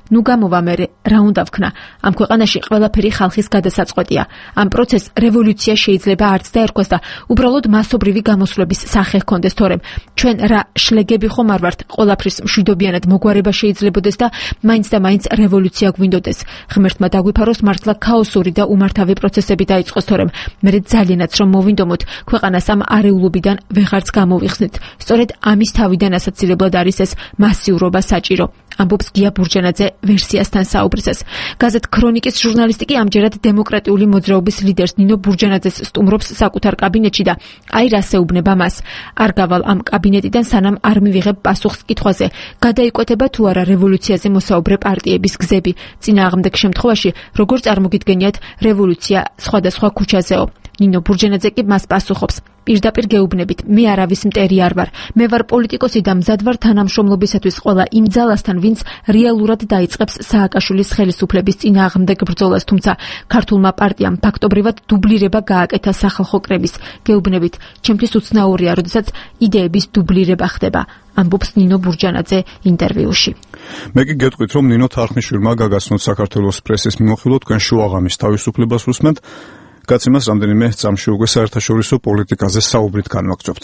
ნუ გამოვა მერე რა უნდა ვქნა ამ ქვეყანაში ყველაფერი ხალხის გადასაწყვეტია ამ პროცესს რევოლუცია შეიძლება არც დაერქვას და უბრალოდ მასობრივი გამოსვლების სახე ჰქონდეს თორემ ჩვენ რა შლეგები ხომ არ ვართ ყველაფრის მშვიდობიანად მოგვარება შეიძლებოდეს და მაინც რევოლუცია გვინდოდეს ღმერთმა დაგვიფაროს მართლა ქაოსური და უმართავი პროცესები დაიწყოს თორემ მერე ძალიანაც რომ მოვინდომოთ ქვეყანას ამ არეულობიდან ვეღარც გამოვიხსნით სწორედ ამის თავიდან ასაცილებლად არის ეს მასიურობა საჭირო ამბობს გია ბურჯანაძე ვერსიასთან საუბრისას გაზეთ ქრონიკის ჟურნალისტი კი ამჯერად დემოკრატიული მოძრაობის ლიდერს ნინო ბურჯანაძეს სტუმრობს საკუთარ კაბინეტში და აი რას ეუბნება მას არ გავალ ამ კაბინეტიდან სანამ არ მივიღებ პასუხს კითხვაზე გადაიკვეთება თუ არა რევოლუციაზე მოსაუბრე პარტიების გზები წინააღმდეგ შემთხვევაში როგორ წარმოგიდგენიათ რევოლუცია სხვადასხვა ქუჩაზეო ნინო ბურჯანაძე კი მას პასუხობს პირდაპირ გეუბნებით მე არავის მტერი არ ვარ მე ვარ პოლიტიკოსი და მზად ვარ თანამშრომლობისათვის ყველა იმ ძალასთან ვინც რეალურად დაიწყებს სააკაშვილის ხელისუფლების წინააღმდეგ ბრძოლას თუმცა ქართულმა პარტიამ ფაქტობრივად დუბლირება გააკეთა სახალხო კრების გეუბნებით ჩემთვის უცნაურია როდესაც იდეების დუბლირება ხდება ამბობს ნინო ბურჯანაძე ინტერვიუში მე კი გეტყვით რომ ნინო თარხნიშვილმა გაგაცნოთ საქართველოს პრესის მიმოხილვო თქვენ შუაღამის თავისუფლებას უსმენთ გაცემას რამდენიმე წამში უკვე საერთაშორისო პოლიტიკაზე საუბრით განვაგრძობთ.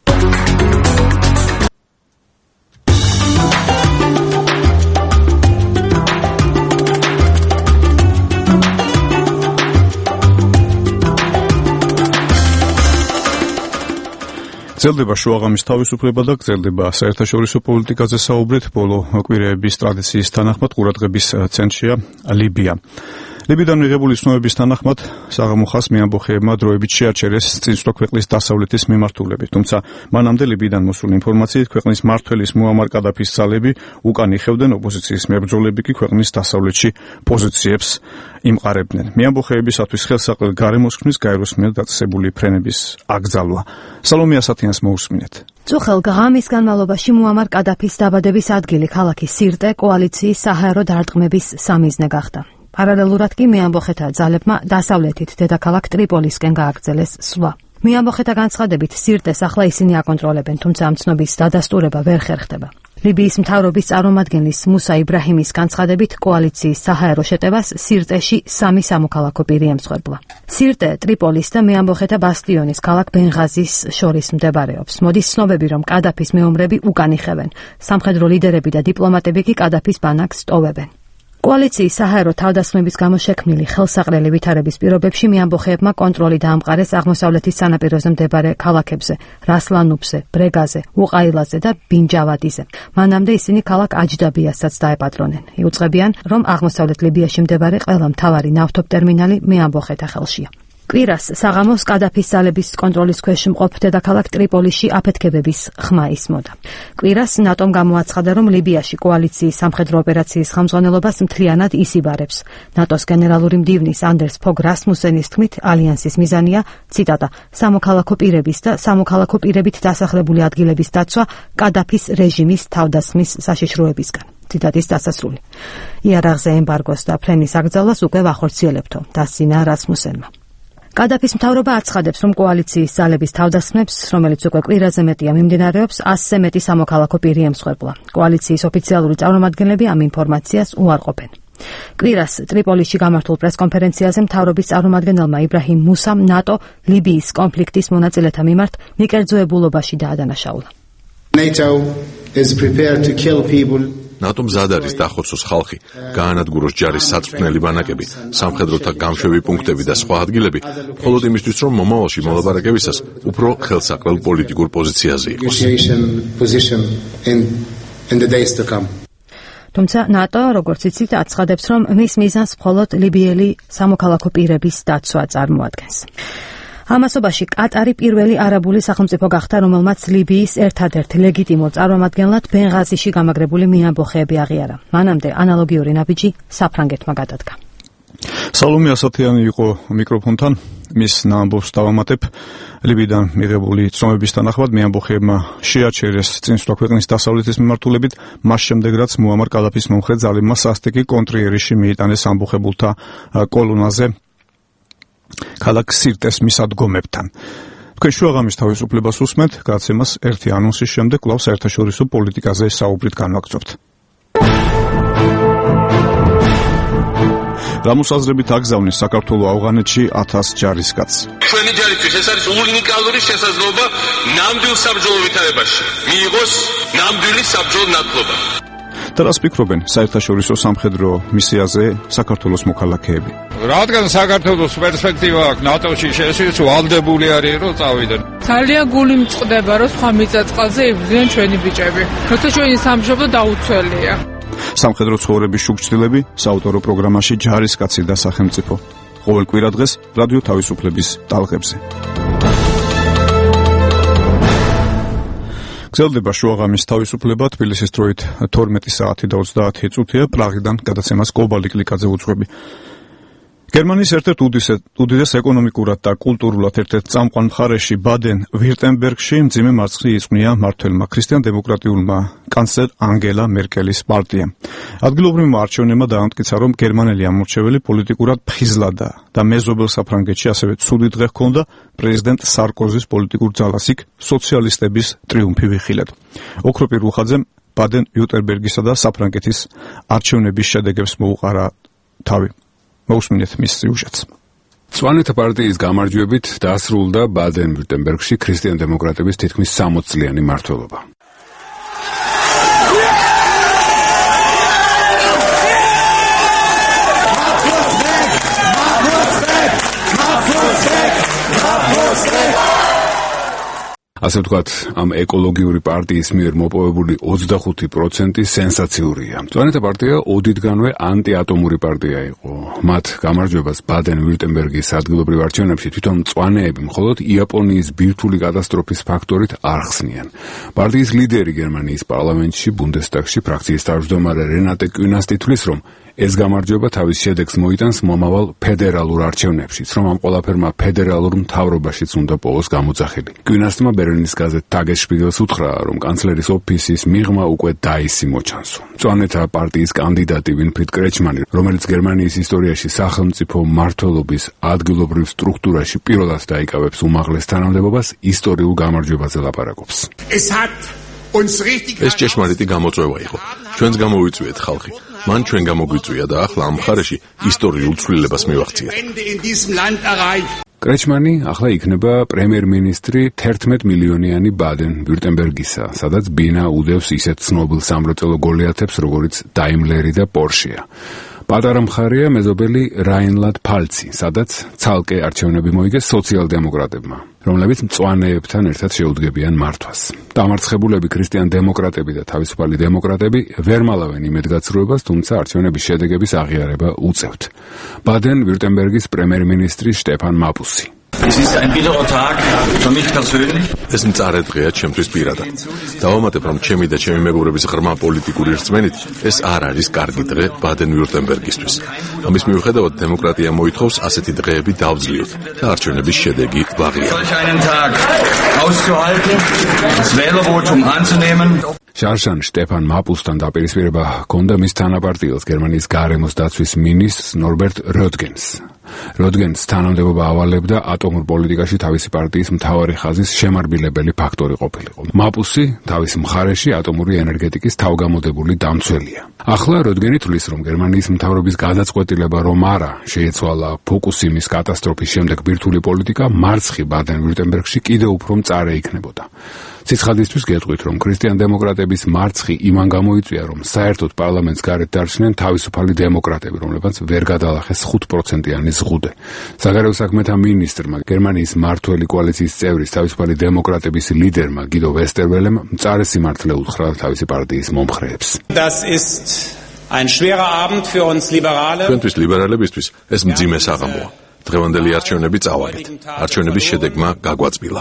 გრძელდება შუაღამის თავისუფლება და გრძელდება საერთაშორისო პოლიტიკაზე საუბრით ბოლო კვირეების ტრადიციის თანახმად ყურადღების ცენტრშია ლიბია. ლიბიიდან მიღებული ცნობების თანახმად საღამო ხაზს მეამბოხეებმა დროებით შეაჩერეს წინსვლა ქვეყნის დასავლეთის მიმართულებით, თუმცა მანამდე ლიბიიდან მოსული ინფორმაციით ქვეყნის მმართველის მუამარ კადაფის ძალები უკან იხევდნენ, ოპოზიციის მებრძოლები კი ქვეყნის დასავლეთში პოზიციებს იმყარებდნენ. მეამბოხეებისათვის ხელსაყრელ გარემოსქმნის გაეროს მიერ დაწესებული ფრენების აკრძალვა. სალომე ასათიანს მოусმინეთ. წუხელ ღამის განმავლობაში მუამარ კადაფის დაბადების ადგილი ქალაქი სირტე კოალიციის საჰაერო დარტყმების სამიზნე გახდა. პარალელურად კი მეამბოხეთა ძალებმა დასავლეთით დედაქალაქ ტრიპოლისკენ გააგრძელეს სვლა. მეამბოხეთა განცხადებით სირტეს ახლა ისინი აკონტროლებენ, თუმცა ამ ცნობის დადასტურება ვერ ხერხდება. ლიბიის მთავრობის წარმომადგენლის მუსა იბრაჰიმის განცხადებით კოალიციის საჰაერო შეტევას სირტეში 3 სამოქალაქო პირი ემსხვერპლა. სირტე, ტრიპოლის და მეამბოხეთა ბასტიონის ქალაქ ბენღაზის შორის მდებარეობს. მოდის ცნობები, რომ კადაფის მეომრები უკან იხევენ. სამხედრო ლიდერები და დიპლომატები კი კადაფის ბანაკს ტოვებენ. კოალიციის საჰაერო თავდასხმების გამო შექმნილი ხელსაყრელი ვითარების პირობებში მეამბოხეებმა კონტროლი დაამყარეს აღმოსავლეთის სანაპიროზე მდებარე ქალაქებზე, რასლანუბზე, ბრეგაზე, უყაილაზე და ბინჯავადიზე. მანამდე ისინი ქალაქ აჯდაბიასაც დაეპატრონენ. იუწყებიან, რომ აღმოსავლეთ ლიბიაში მდებარე ყველა მთავარი ნავთობტერმინალი მეამბოხეთა ხელშია. კვირას საღამოს კადაფის ძალების კონტროლის ქვეშ მყოფ დედაქალაქ ტრიპოლიში აფეთქებების ხმა ისმოდა. კვირას ნატომ გამოაცხადა, რომ ლიბიაში კოალიციის სამხედრო ოპერაციის ხელმძღვანელობას მთლიანად ისიბარებს. ნატოს გენერალური მდივნის ანდერს ფოგ რასმუსენის თქმით, ალიანსის მიზანია, ციტატა, სამოქალაქო პირების და სამოქალაქო პირებით დასახლებული ადგილების დაცვა კადაფის რეჟიმის თავდასხმის საშიშროებისგან. ციტატის დასასრული. იარაღზე ემბარგოს და ფრენის აკრძალვას უკვე ვახორციელებთო, დასცინა რასმუსენმა. კადაფის მთავრობა აცხადებს, რომ კოალიციის ძალების თავდასხმებს, რომელიც უკვე კვირაზე მეტია მიმდინარეობს, 100-ზე მეტი სამოქალაქო პირი ემსხვერპლა. კოალიციის ოფიციალური წარმომადგენლები ამ ინფორმაციას უარყოფენ. კვირას ტრიპოლიში გამართულ პრესკონფერენციაზე მთავრობის წარმომადგენელმა იბრაჰიმ მუსამ ნატო ლიბიის კონფლიქტის მონაწილეთა მიმართ მიკერძოებულობაში დაადანაშაულა. NATO is prepared to kill people. ნატომ მზად არის დახოცოს ხალხი, გაანადგუროს ჯარის საწვრთნელი ბანაკები, სამხედროთა გამშვები პუნქტები და სხვა ადგილები, მხოლოდ იმისთვის, რომ მომავალში მოლაპარაკებისას უფრო ხელსაყრელ პოლიტიკურ პოზიციაზე იყოს. თუმცა ნატო, როგორც იცით, აცხადებს, რომ მის მიზანს მხოლოდ ლიბიელი სამოქალაქო პირების დაცვა წარმოადგენს. ამასობაში კატარი პირველი არაბული სახელმწიფო გახდა, რომელმაც ლიბიის ერთადერთ ლეგიტიმურ წარმომადგენლად ბენღაზიში გამაგრებული მეამბოხეები აღიარა. მანამდე ანალოგიური ნაბიჯი საფრანგეთმა გადადგა. სალომე ასათიანი იყო მიკროფონთან, მის ნაამბობს დავამატებ. ლიბიიდან მიღებული ცნობების თანახმად მეამბოხეებმა შეაჩერეს წინსვლა ქვეყნის დასავლეთის მიმართულებით, მას შემდეგ რაც მუამარ კადაფის მომხრე ძალებმა სასტიკი კონტრიერიში მიიტანეს ამბოხებულთა კოლონაზე ქალაქ სირტეს მისადგომებთან. თქვენ შუაღამის თავისუფლებას უსმენთ, გადაცემას ერთი ანონსის შემდეგ კვლავ საერთაშორისო პოლიტიკაზე საუბრით განვაგრძობთ. რამოსაზრებით აგზავნის საქართველოს ავღანეთში 1000 ჯარისკაცს. ჩვენი ჯარისთვის ეს არის უნიკალური შესაძლებლობა ნამდვილ საბრძოლო ვითარებაში მიიღოს ნამდვილი საბრძოლო ნათლობა. და რას ფიქრობენ საერთაშორისო სამხედრო მისიაზე საქართველოს მოქალაქეები? რადგან საქართველოს პერსპექტივა აქვს ნატოში შესვლის ვალდებული არის რომ წავიდნენ. ძალიან გული მწყდება რომ სხვა მიწა-წყალზე იბრძვიან ჩვენი ბიჭები. როცა ჩვენი სამშობლო დაუცველია. სამხედრო ცხოვრების შუქჩილები საავტორო პროგრამაში ჯარისკაცი და სახელმწიფო. ყოველ კვირა დღეს რადიო თავისუფლების ტალღებზე. გრძელდება შუაღამის თავისუფლება. თბილისის დროით 12 საათი და 30 წუთია. პრაღიდან გადაცემას კობალი კლიკაძე უძღვები. გერმანიის ერთ-ერთ უდიდეს ეკონომიკურად და კულტურულად ერთ-ერთ წამყვან მხარეში ბადენ-ვირტემბერგში მძიმე მარცხი იწვნია მმართველმა ქრისტიან-დემოკრატიულმა კანცლერ ანგელა მერკელის პარტიამ. ადგილობრივმა არჩევნებმა დაამტკიცა, რომ გერმანელი ამორჩეველი პოლიტიკურად ფხიზლადაა და მეზობელ საფრანგეთში ასევე ცუდი დღე ჰქონდა პრეზიდენტ სარკოზის პოლიტიკურ ძალას იქ სოციალისტების ტრიუმფი ვიხილეთ. ოქროპირ უხაძემ ბადენ-ვირტემბერგისა და საფრანგეთის არჩევნების შედეგებს მოუყარა თავი. მოусმინეთ მის სიუჟეტს. მწვანეთა პარტიის გამარჯვებით დასრულდა ბადენ-ვირტემბერგში ქრისტიან-დემოკრატების თითქმის 60 წლიანი მმართველობა. ასე ვთქვათ, ამ ეკოლოგიური პარტიის მიერ მოპოვებული 25% სენსაციურია. მწვანეთა პარტია ოდითგანვე ანტიატომური პარტია იყო. მათ გამარჯვებას ბადენ-ვირტემბერგის ადგილობრივ არჩევნებში თვითონ მწვანეები მხოლოდ იაპონიის ბირთვული კატასტროფის ფაქტორით არ ხსნიან. პარტიის ლიდერი გერმანიის პარლამენტში, ბუნდესტაგში ფრაქციის თავმჯდომარე რენატე კუინასტი თვლის, რომ ეს გამარჯვება თავის შედეგს მოიტანს მომავალ ფედერალურ არჩევნებშიც, რომ ამ ყველაფერმა ფედერალურ მთავრობაშიც უნდა პოვოს გამოძახილი. კუინასტმა ბერლინის გაზეთ ტაგესშპიგელს უთხრა, რომ კანცლერის ოფისის მიღმა უკვე დაისი მოჩანსო. მწვანეთა პარტიის კანდიდატი ვინფრიდ კრეჩმანი, რომელიც გერმანიის ისტორიაში სახელმწიფო მმართველობის ადგილობრივ სტრუქტურაში პირველად დაიკავებს უმაღლეს თანამდებობას, ისტორიულ გამარჯვებაზე ლაპარაკობს. ეს ჭეშმარიტი გამოწვევა იყო. ჩვენს გამოვიწვიეთ ხალხი. მან ჩვენ გამოგვიწვია და ახლა ამ მხარეში ისტორიულ ცვლილებას მივახციეთ. კრეჩმანი ახლა იქნება პრემიერ-მინისტრი 11 მილიონიანი ბადენ-ვირტემბერგისა, სადაც ბინა უდევს ისეთ ცნობილ სამრეწველო გოლიათებს, როგორიც დაიმლერი და პორშეა. პატარა მხარეა მეზობელი რაინლანდ-ფალცი, სადაც ცალკე არჩევნები მოიგეს სოციალ-დემოკრატებმა, რომლებიც მწვანეებთან ერთად შეუდგებიან მართვას. დამარცხებულები ქრისტიან-დემოკრატები და თავისუფალი დემოკრატები ვერ მალავენ იმედგაცრუებას, თუმცა არჩევნების შედეგების აღიარება უწევთ. ბადენ-ვირტემბერგის პრემიერ-მინისტრი შტეფან მაპუსი. ეს მწარე დღეა ჩემთვის პირადად. დავამატებ, რომ ჩემი და ჩემი მეგობრების ღრმა პოლიტიკური რწმენით ეს არ არის კარგი დღე ბადენ-ვირტემბერგისთვის. ამის მიუხედავად დემოკრატია მოითხოვს ასეთი დღეები დავძლიოთ და არჩევნების შედეგი ვაღიაროთ. შარშან შტეფან მაპუსთან დაპირისპირება ჰქონდა მის თანაპარტიელს, გერმანიის გარემოს დაცვის მინისტრს ნორბერტ როდგენს. როდგენს თანამდებობა ავალებდა ატომურ პოლიტიკაში თავისი პარტიის მთავარი ხაზის შემარბილებელი ფაქტორი ყოფილიყო. მაპუსი თავის მხარეში ატომური ენერგეტიკის თავგამოდებული დამცველია. ახლა როდგენი თვლის, რომ გერმანიის მთავრობის გადაწყვეტილება რომ არა შეეცვალა ფუკუსიმის კატასტროფის შემდეგ ბირთვული პოლიტიკა, მარცხი ბადენ-ვირტემბერგში კიდევ უფრო მწარე იქნებოდა. ციცხადისთვის გეტყვით, რომ ქრისტიან-დემოკრატების მარცხი იმან გამოიწვია, რომ საერთოდ პარლამენტს გარეთ დარჩნენ თავისუფალი დემოკრატები, რომლებაც ვერ გადალახეს 5%-იანი ზღუდე. საგარეო საქმეთა მინისტრმა, გერმანიის მმართველი კოალიციის წევრის თავისუფალი დემოკრატების ლიდერმა გიდო ვესტერველემ მწარე სიმართლე უთხრა თავისი პარტიის მომხრეებს. ჩვენთვის ლიბერალებისთვის ეს მძიმე საღამოა. დღევანდელი არჩევნები წავაგეთ. არჩევნების შედეგმა გაგვაწბილა.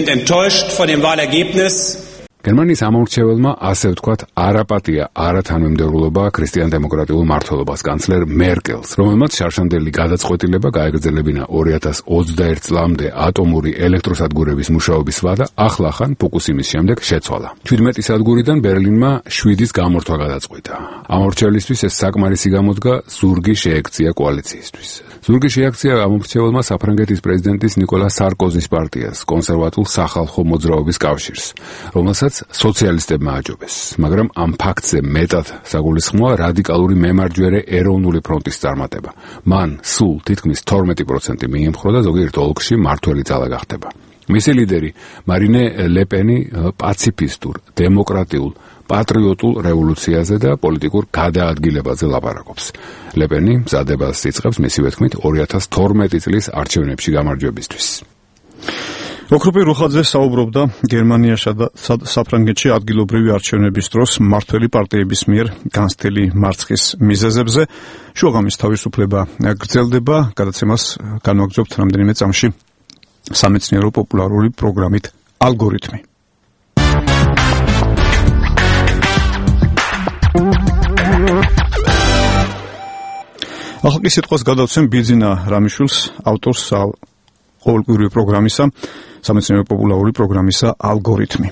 გერმანიის ამორჩეველმა ასე ვთქვათ არაპატია არათანმიმდევრულობა ქრისტიან-დემოკრატიულ მმართველობას კანცლერ მერკელს, რომელმაც შარშანდელი გადაწყვეტილება გაეგრძელებინა 2021 წლამდე ატომური ელექტროსადგურების მუშაობის ვადა ახლახან ფუკუსიმის შემდეგ შეცვალა. 17 სადგურიდან ბერლინმა 7-ის გამორთვა გადაწყვიტა. ამორჩევლისთვის ეს საკმარისი გამოდგა ზურგი შეექცია კოალიციისთვის. ზურგი შეექცია ამორჩეველმა საფრანგეთის პრეზიდენტის ნიკოლა სარკოზის პარტიას, კონსერვატულ სახალხო მოძრაობის კავშირს, რომელსაც რაც სოციალისტებმა აჯობეს, მაგრამ ამ ფაქტზე მეტად საგულისხმოა რადიკალური მემარჯვენე ეროვნული ფრონტის წარმატება. მან სულ თითქმის 12% მიემხრო და ზოგიერთ ოლქში მმართველი ძალა გახდება. მისი ლიდერი მარინე ლე პენი პაციფისტურ, დემოკრატიულ, პატრიოტულ რევოლუციაზე და პოლიტიკურ გადაადგილებაზე ლაპარაკობს. ლე პენი მზადებას იწყებს მისივე თქმით 2012 წლის არჩევნებში გამარჯვებისთვის. ოქროპი რუხაძე საუბრობდა გერმანიასა და საფრანგეთში ადგილობრივი არჩევნების დროს მმართველი პარტიების მიერ განცდილი მარცხის მიზეზებზე. შუაღამის თავისუფლება გრძელდება, გადაცემას განვაგრძობთ რამდენიმე წამში სამეცნიერო პოპულარული პროგრამით ალგორითმი. ახალ სიტყვას გადავცემ ბიძინა რამიშვილს, ავტორს ყოველკვირეული პროგრამისა, სამეცნიერო პოპულარული პროგრამისა ალგორითმი.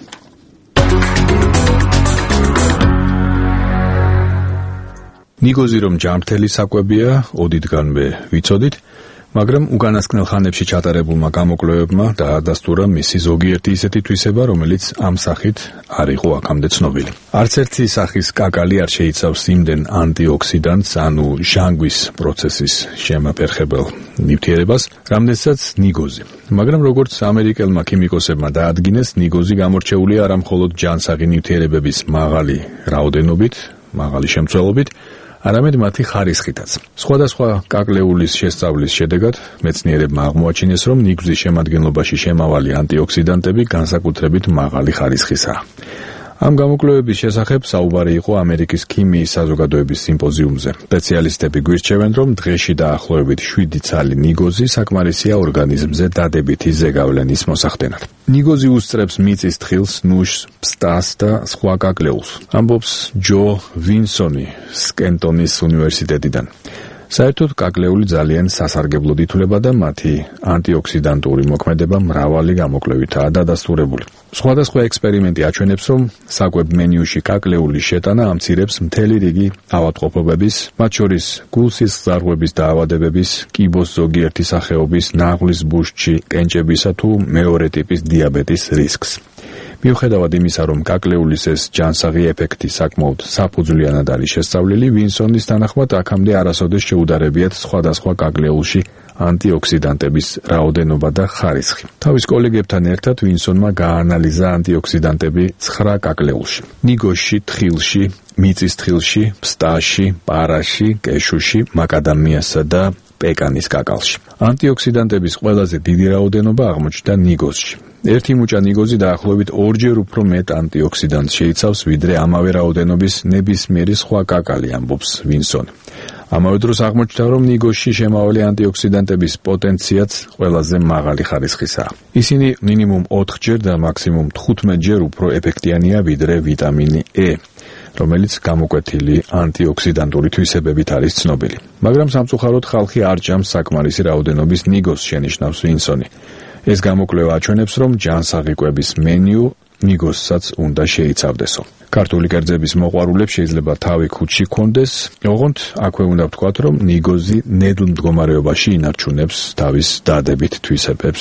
ნიგოზი რომ ჯანმრთელი საკვებია, ოდითგანვე ვიცოდით, მაგრამ უკანასკნელ ხანებში ჩატარებულმა გამოკვლევებმა დაადასტურა მისი ზოგიერთი ისეთი თვისება, რომელიც ამ სახით არ იყო აქამდე ცნობილი. არც ერთი სახის კაკალი არ შეიცავს იმდენ ანტიოქსიდანტს, ანუ ჟანგვის პროცესის შემაფერხებელ ნივთიერებას, რამდენსაც ნიგოზი. მაგრამ როგორც ამერიკელმა ქიმიკოსებმა დაადგინეს, ნიგოზი გამორჩეულია არა მხოლოდ ჯანსაღი ნივთიერებების მაღალი რაოდენობით, მაღალი შემცველობით, არამედ მათი ხარისხითაც. სხვადასხვა კაკლეულის შესწავლის შედეგად მეცნიერებმა აღმოაჩინეს, რომ ნიგზის შემადგენლობაში შემავალი ანტიოქსიდანტები განსაკუთრებით მაღალი ხარისხისაა. ამ გამოკვლევების შესახებ საუბარი იყო ამერიკის ქიმიის საზოგადოების სიმპოზიუმზე. სპეციალისტები გვირჩევენ, რომ დღეში დაახლოებით 7 ცალი ნიგოზი საკმარისია ორგანიზმზე დადებითი ზეგავლენის მოსახდენად. ნიგოზი უსწრებს მიწის თხილს, ნუშს, ფსტას და სხვა კაკლეულს. ამბობს ჯო ვინსონი სკენტონის უნივერსიტეტიდან. საერთოდ კაკლეული ძალიან სასარგებლოდ ითვლება და მათი ანტიოქსიდანტური მოქმედება მრავალი გამოკვლევითაა დადასტურებული. სხვადასხვა ექსპერიმენტი აჩვენებს, რომ საკვებ მენიუში კაკლეულის შეტანა ამცირებს მთელი რიგი ავადმყოფობების, მათ შორის გულსის ზარღვების დაავადებების, კიბოს ზოგიერთი სახეობის, ნაღლის ბუშტში კენჭებისა თუ მეორე ტიპის დიაბეტის რისკს. მიუხედავად იმისა, რომ კაკლეულის ეს ჯანსაღი ეფექტი საკმაოდ საფუძვლიანად არის შესწავლილი, ვინსონის თანახმად აქამდე არასოდეს შეუდარებიათ სხვადასხვა კაკლეულში ანტიოქსიდანტების რაოდენობა და ხარისხი. თავის კოლეგებთან ერთად ვინსონმა გაანალიზა ანტიოქსიდანტები 9 კაკლეულში: ნიგოზში, თხილში, მიწის თხილში, ფსტაში, პარაში, კეშუში, მაკადამიასა და პეკანის კაკალში. ანტიოქსიდანტების ყველაზე დიდი რაოდენობა აღმოჩნდა ნიგოზში. ერთი მუჭა ნიგოზი დაახლოებით 2-ჯერ უფრო მეტ ანტიოქსიდანტს შეიცავს, ვიდრე ამავე რაოდენობის ნებისმიერი სხვა კაკალი, ამბობს ვინსონი. ამავე დროს აღმოჩნდა, რომ ნიგოზში შემავალი ანტიოქსიდანტების პოტენციაც ყველაზე მაღალი ხარისხისაა. ისინი მინიმუმ 4-ჯერ და მაქსიმუმ 15-ჯერ უფრო ეფექტიანია ვიდრე ვიტამინი E, რომელიც გამოკვეთილი ანტიოქსიდანტური თვისებებით არის ცნობილი. მაგრამ სამწუხაროდ ხალხი არ ჭამს საკმარისი რაოდენობის ნიგოზს, შენიშნავს ვინსონი. ეს გამოკვლევა აჩვენებს, რომ ჯანსაღი კვების მენიუ ნიგოზსაც უნდა შეიცავდესო. ქართული კერძების მოყვარულებს შეიძლება თავი ქუდში ჰქონდეს, ოღონდ აქვე უნდა ვთქვათ, რომ ნიგოზი ნედლ მდგომარეობაში ინარჩუნებს თავის დადებით თვისებებს.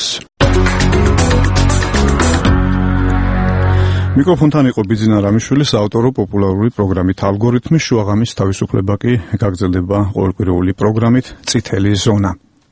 მიკროფონთან იყო ბიძინა რამიშვილი, საავტორო პოპულარული პროგრამით ალგორითმი. შუაღამის თავისუფლება კი გაგრძელდება ყოველკვირეული პროგრამით წითელი ზონა.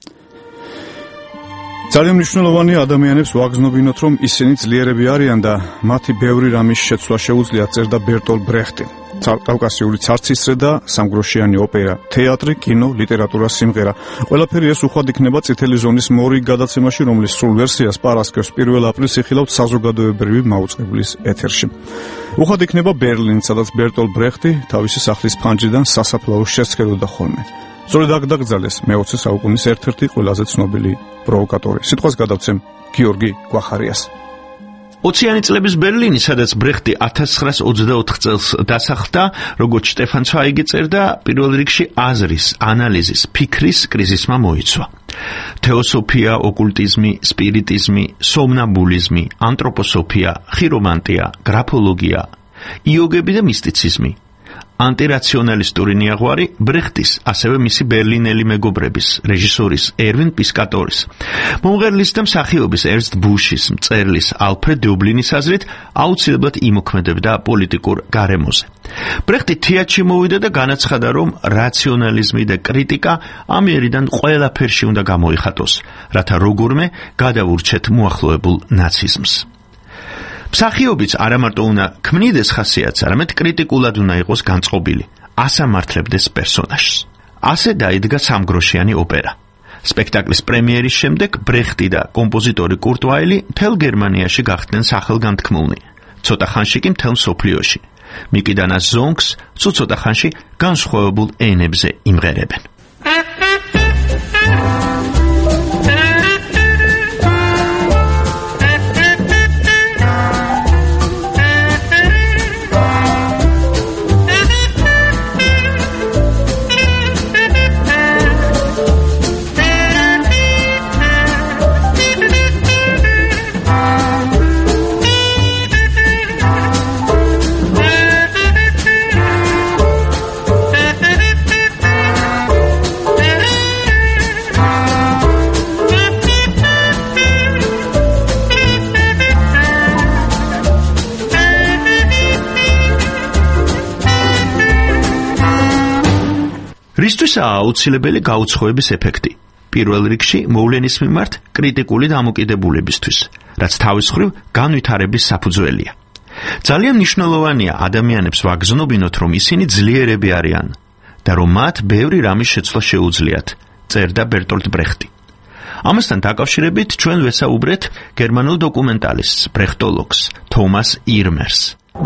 ძალიან მნიშვნელოვანია ადამიანებს ვაგრძნობინოთ, რომ ისინი ძლიერები არიან და მათი ბევრი რამის შეცვლა შეუძლიათ, წერდა ბერტოლ ბრეხტი. კავკასიური ცარცისრე და სამგროშიანი ოპერა, თეატრი, კინო, ლიტერატურა, სიმღერა. ყველაფერი ეს უხვად იქნება წითელი ზონის მორიგ გადაცემაში, რომლის სრულ ვერსიას პარასკევს 1 აპრილს იხილავთ საზოგადოებრივი მაუწყებლის ეთერში. უხვად იქნება ბერლინი, სადაც ბერტოლ ბრეხტი თავისი სახლის ფანჯრიდან სასაფლაოს შესწეროდა ხოლმე. სწორედ აქ დაკრძალეს მე-20 საუკუნის ერთ-ერთი ყველაზე ცნობილი პროვოკატორი. სიტყვას გადავცემ გიორგი გვახარიას. 20-იანი წლების ბერლინი, სადაც ბრეხტი 1924 წელს დასახლდა, როგორც შტეფან ცვაიგი წერდა, პირველ რიგში აზრის, ანალიზის, ფიქრის კრიზისმა მოიცვა. თეოსოფია, ოკულტიზმი, სპირიტიზმი, სომნამბულიზმი, ანთროპოსოფია, ხირომანტია, გრაფოლოგია, იოგები და მისტიციზმი. ანტირაციონალისტური ნიაღვარი ბრეხტის, ასევე მისი ბერლინელი მეგობრების, რეჟისორის ერვინ პისკატორის, მომღერლის და მსახიობის ერნსტ ბუშის, მწერლის ალფრედ დუბლინის აზრით აუცილებლად იმოქმედებდა პოლიტიკურ გარემოზე. ბრეხტი თეატრში მოვიდა და განაცხადა, რომ რაციონალიზმი და კრიტიკა ამიერიდან ყველაფერში უნდა გამოიხატოს, რათა როგორმე გადავურჩეთ მოახლოებულ ნაციზმს. მსახიობიც არა მარტო უნდა ქმნიდეს ხასიათს, არამედ კრიტიკულად უნდა იყოს განწყობილი, ასამართლებდეს პერსონაჟს. ასე დაიდგა სამგროშიანი ოპერა. სპექტაკლის პრემიერის შემდეგ ბრეხტი და კომპოზიტორი კურტ ვაილი მთელ გერმანიაში გახდნენ სახელგანთქმულნი. ცოტა ხანში კი მთელ მსოფლიოში. მიკიდანა ზონგს ცოტა ხანში განსხვავებულ ენებზე იმღერებენ. რისთვისაა აუცილებელი გაუცხოების ეფექტი. პირველ რიგში მოვლენის მიმართ კრიტიკული დამოკიდებულებისთვის, რაც თავის მხრივ განვითარების საფუძველია. ძალიან მნიშვნელოვანია ადამიანებს ვაგრძნობინოთ, რომ ისინი ძლიერები არიან და რომ მათ ბევრი რამის შეცვლა შეუძლიათ, წერდა ბერტოლტ ბრეხტი. ამასთან დაკავშირებით ჩვენ ვესაუბრეთ გერმანულ დოკუმენტალისტს, ბრეხტოლოგს, თომას ირმერს.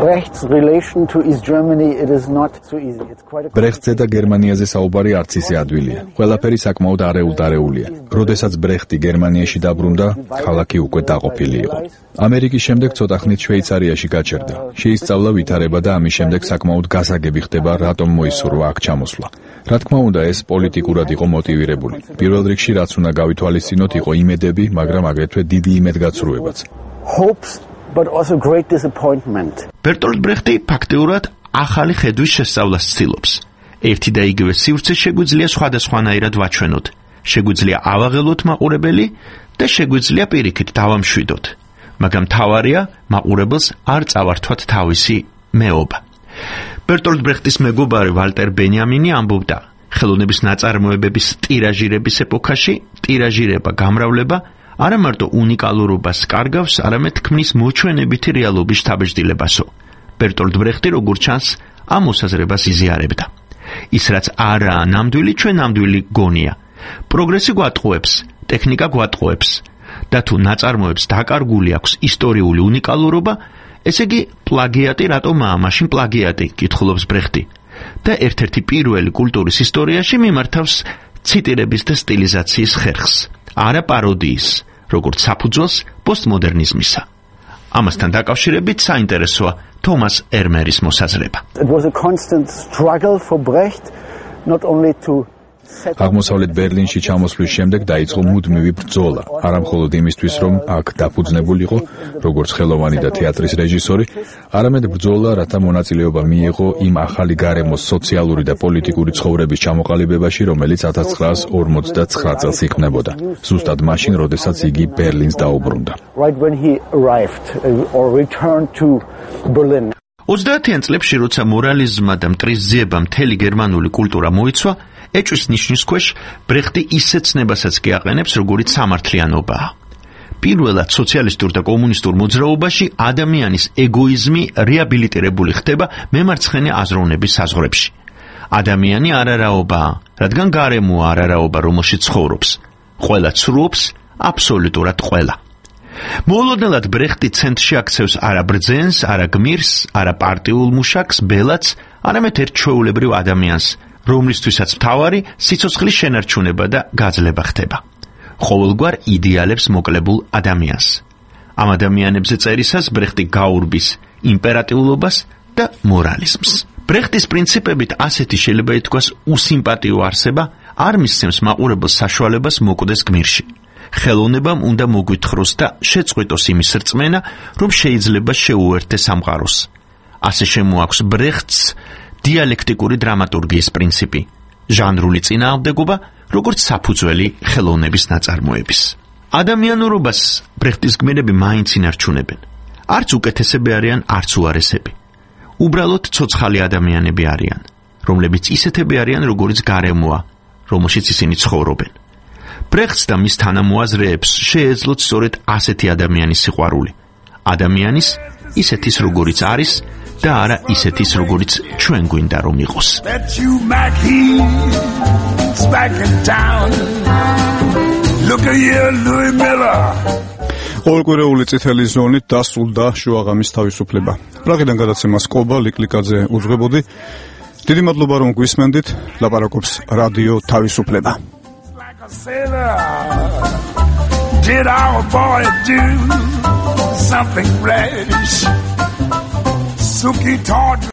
ბრეხტზე და გერმანიაზე საუბარი არც ისე ადვილია. ყველაფერი საკმაოდ არეულდარეულია. როდესაც ბრეხტი გერმანიაში დაბრუნდა, ქალაქი უკვე დაყოფილი იყო. ამერიკის შემდეგ ცოტა ხნით შვეიცარიაში გაჩერდა. შეისწავლა ვითარება და ამის შემდეგ საკმაოდ გასაგები ხდება, რატომ მოისურვა აქ ჩამოსვლა. რა თქმა უნდა, ეს პოლიტიკურად იყო მოტივირებული. პირველ რიგში რაც უნდა გავითვალისწინოთ, იყო იმედები, მაგრამ აგრეთვე დიდი იმედგაცრუებაც. But also great disappointment. ბერტოლტ ბრეხტი ფაქტიურად ახალი ხედვის შესწავლას ცდილობს. ერთი და იგივე სივრცე შეგვიძლია სხვადასხვანაირად ვაჩვენოთ. შეგვიძლია ავაღელოთ მაყურებელი და შეგვიძლია პირიქით დავამშვიდოთ. მაგრამ თავარია მაყურებელს არ წავართვათ თავისი მეობა. ბერტოლტ ბრეხტის მეგობარი ვალტერ ბენიამინი ამბობდა, ხელოვნების ნაწარმოებების ტირაჟირების ეპოქაში ტირაჟირება, გამრავლება არა მარტო უნიკალურობას კარგავს, არამედ ქმნის მოჩვენებითი რეალობის შთაბეჭდილებასო. ბერტოლტ ბრეხტი როგორც ჩანს, ამ მოსაზრებას იზიარებდა. ის რაც არაა ნამდვილი, ჩვენ ნამდვილი გონია. პროგრესი გვატყუებს, ტექნიკა გვატყუებს და თუ ნაწარმოებს დაკარგული აქვს ისტორიული უნიკალურობა, ესე იგი პლაგიატი რატომაა მაშინ პლაგიატი, კითხულობს ბრეხტი. და ერთ-ერთი პირველი კულტურის ისტორიაში მიმართავს ციტირების და სტილიზაციის ხერხს, არა პაროდიის, როგორც საფუძველს პოსტმოდერნიზმისა. ამასთან დაკავშირებით საინტერესოა თომას ერმერის მოსაზრება. It was a constant struggle for Brecht not only to აღმოსავლეთ ბერლინში ჩამოსვლის შემდეგ დაიწყო მუდმივი ბრძოლა, არა მხოლოდ იმისთვის, რომ აქ დაფუძნებულიყო, როგორც ხელოვანი და თეატრის რეჟისორი, არამედ ბრძოლა, რათა მონაწილეობა მიიღო იმ ახალი გარემოს სოციალური და პოლიტიკური ცხოვრების ჩამოყალიბებაში, რომელიც 1949 წელს იქმნებოდა. ზუსტად მაშინ, როდესაც იგი ბერლინს დაუბრუნდა. 30-იან წლებში, როცა მორალიზმმა და მტრიზმმა მთელი გერმანული კულტურა მოიცვა, ეჭვის ნიშნის ქვეშ ბრეხტი ისეთ ცნებასაც კი აყენებს, როგორიც სამართლიანობაა. პირველად სოციალისტურ და კომუნისტურ მოძრაობაში ადამიანის ეგოიზმი რეაბილიტირებული ხდება მემარცხენე აზროვნების საზღვრებში. ადამიანი არარაობაა, რადგან გარემოა არარაობა, რომელშიც ცხოვრობს. ყველა ცრუობს, აბსოლუტურად ყველა. მოულოდნელად ბრეხტი ცენტრში აქცევს არა ბრძენს, არა გმირს, არა პარტიულ მუშაკს, ბელაც, არამედ ერთ ჩვეულებრივ ადამიანს, რომლისთვისაც მთავარი სიცოცხლის შენარჩუნება და გაძლება ხდება. ყოველგვარ იდეალებს მოკლებულ ადამიანს. ამ ადამიანებზე წერისას ბრეხტი გაურბის იმპერატიულობას და მორალიზმს. ბრეხტის პრინციპებით ასეთი შეიძლება ითქვას უსიმპატიო არსება არ მისცემს მაყურებელს საშუალებას მოკვდეს გმირში. ხელოვნებამ უნდა მოგვითხროს და შეწყვიტოს იმის რწმენა, რომ შეიძლება შეუერთდეს სამყაროს. ასე შემოაქვს ბრეხტს დიალექტიკური დრამატურგიის პრინციპი, ჟანრული წინააღმდეგობა, როგორც საფუძველი ხელოვნების ნაწარმოების. ადამიანურობას ბრეხტის გმირები მაინც ინარჩუნებენ. არც უკეთესები არიან, არც უარესები. უბრალოდ ცოცხალი ადამიანები არიან, რომლებიც ისეთები არიან, როგორიც გარემოა, რომელშიც ისინი ცხოვრობენ. ბრეხტს და მის თანამოაზრეებს შეეძლოთ სწორედ ასეთი ადამიანის სიყვარული. ადამიანის ისეთის, როგორიც არის და არა ისეთის, როგორიც ჩვენ გვინდა რომ იყოს. ყოველკვირეული წითელი ზონით დასრულდა შუაღამის თავისუფლება. პრაღიდან გადაცემას კობა ლიკლიკაძე უძღვებოდი. დიდი მადლობა რომ გვისმენდით. ლაპარაკობს რადიო თავისუფლება. Did our boy do something rash? Suki taught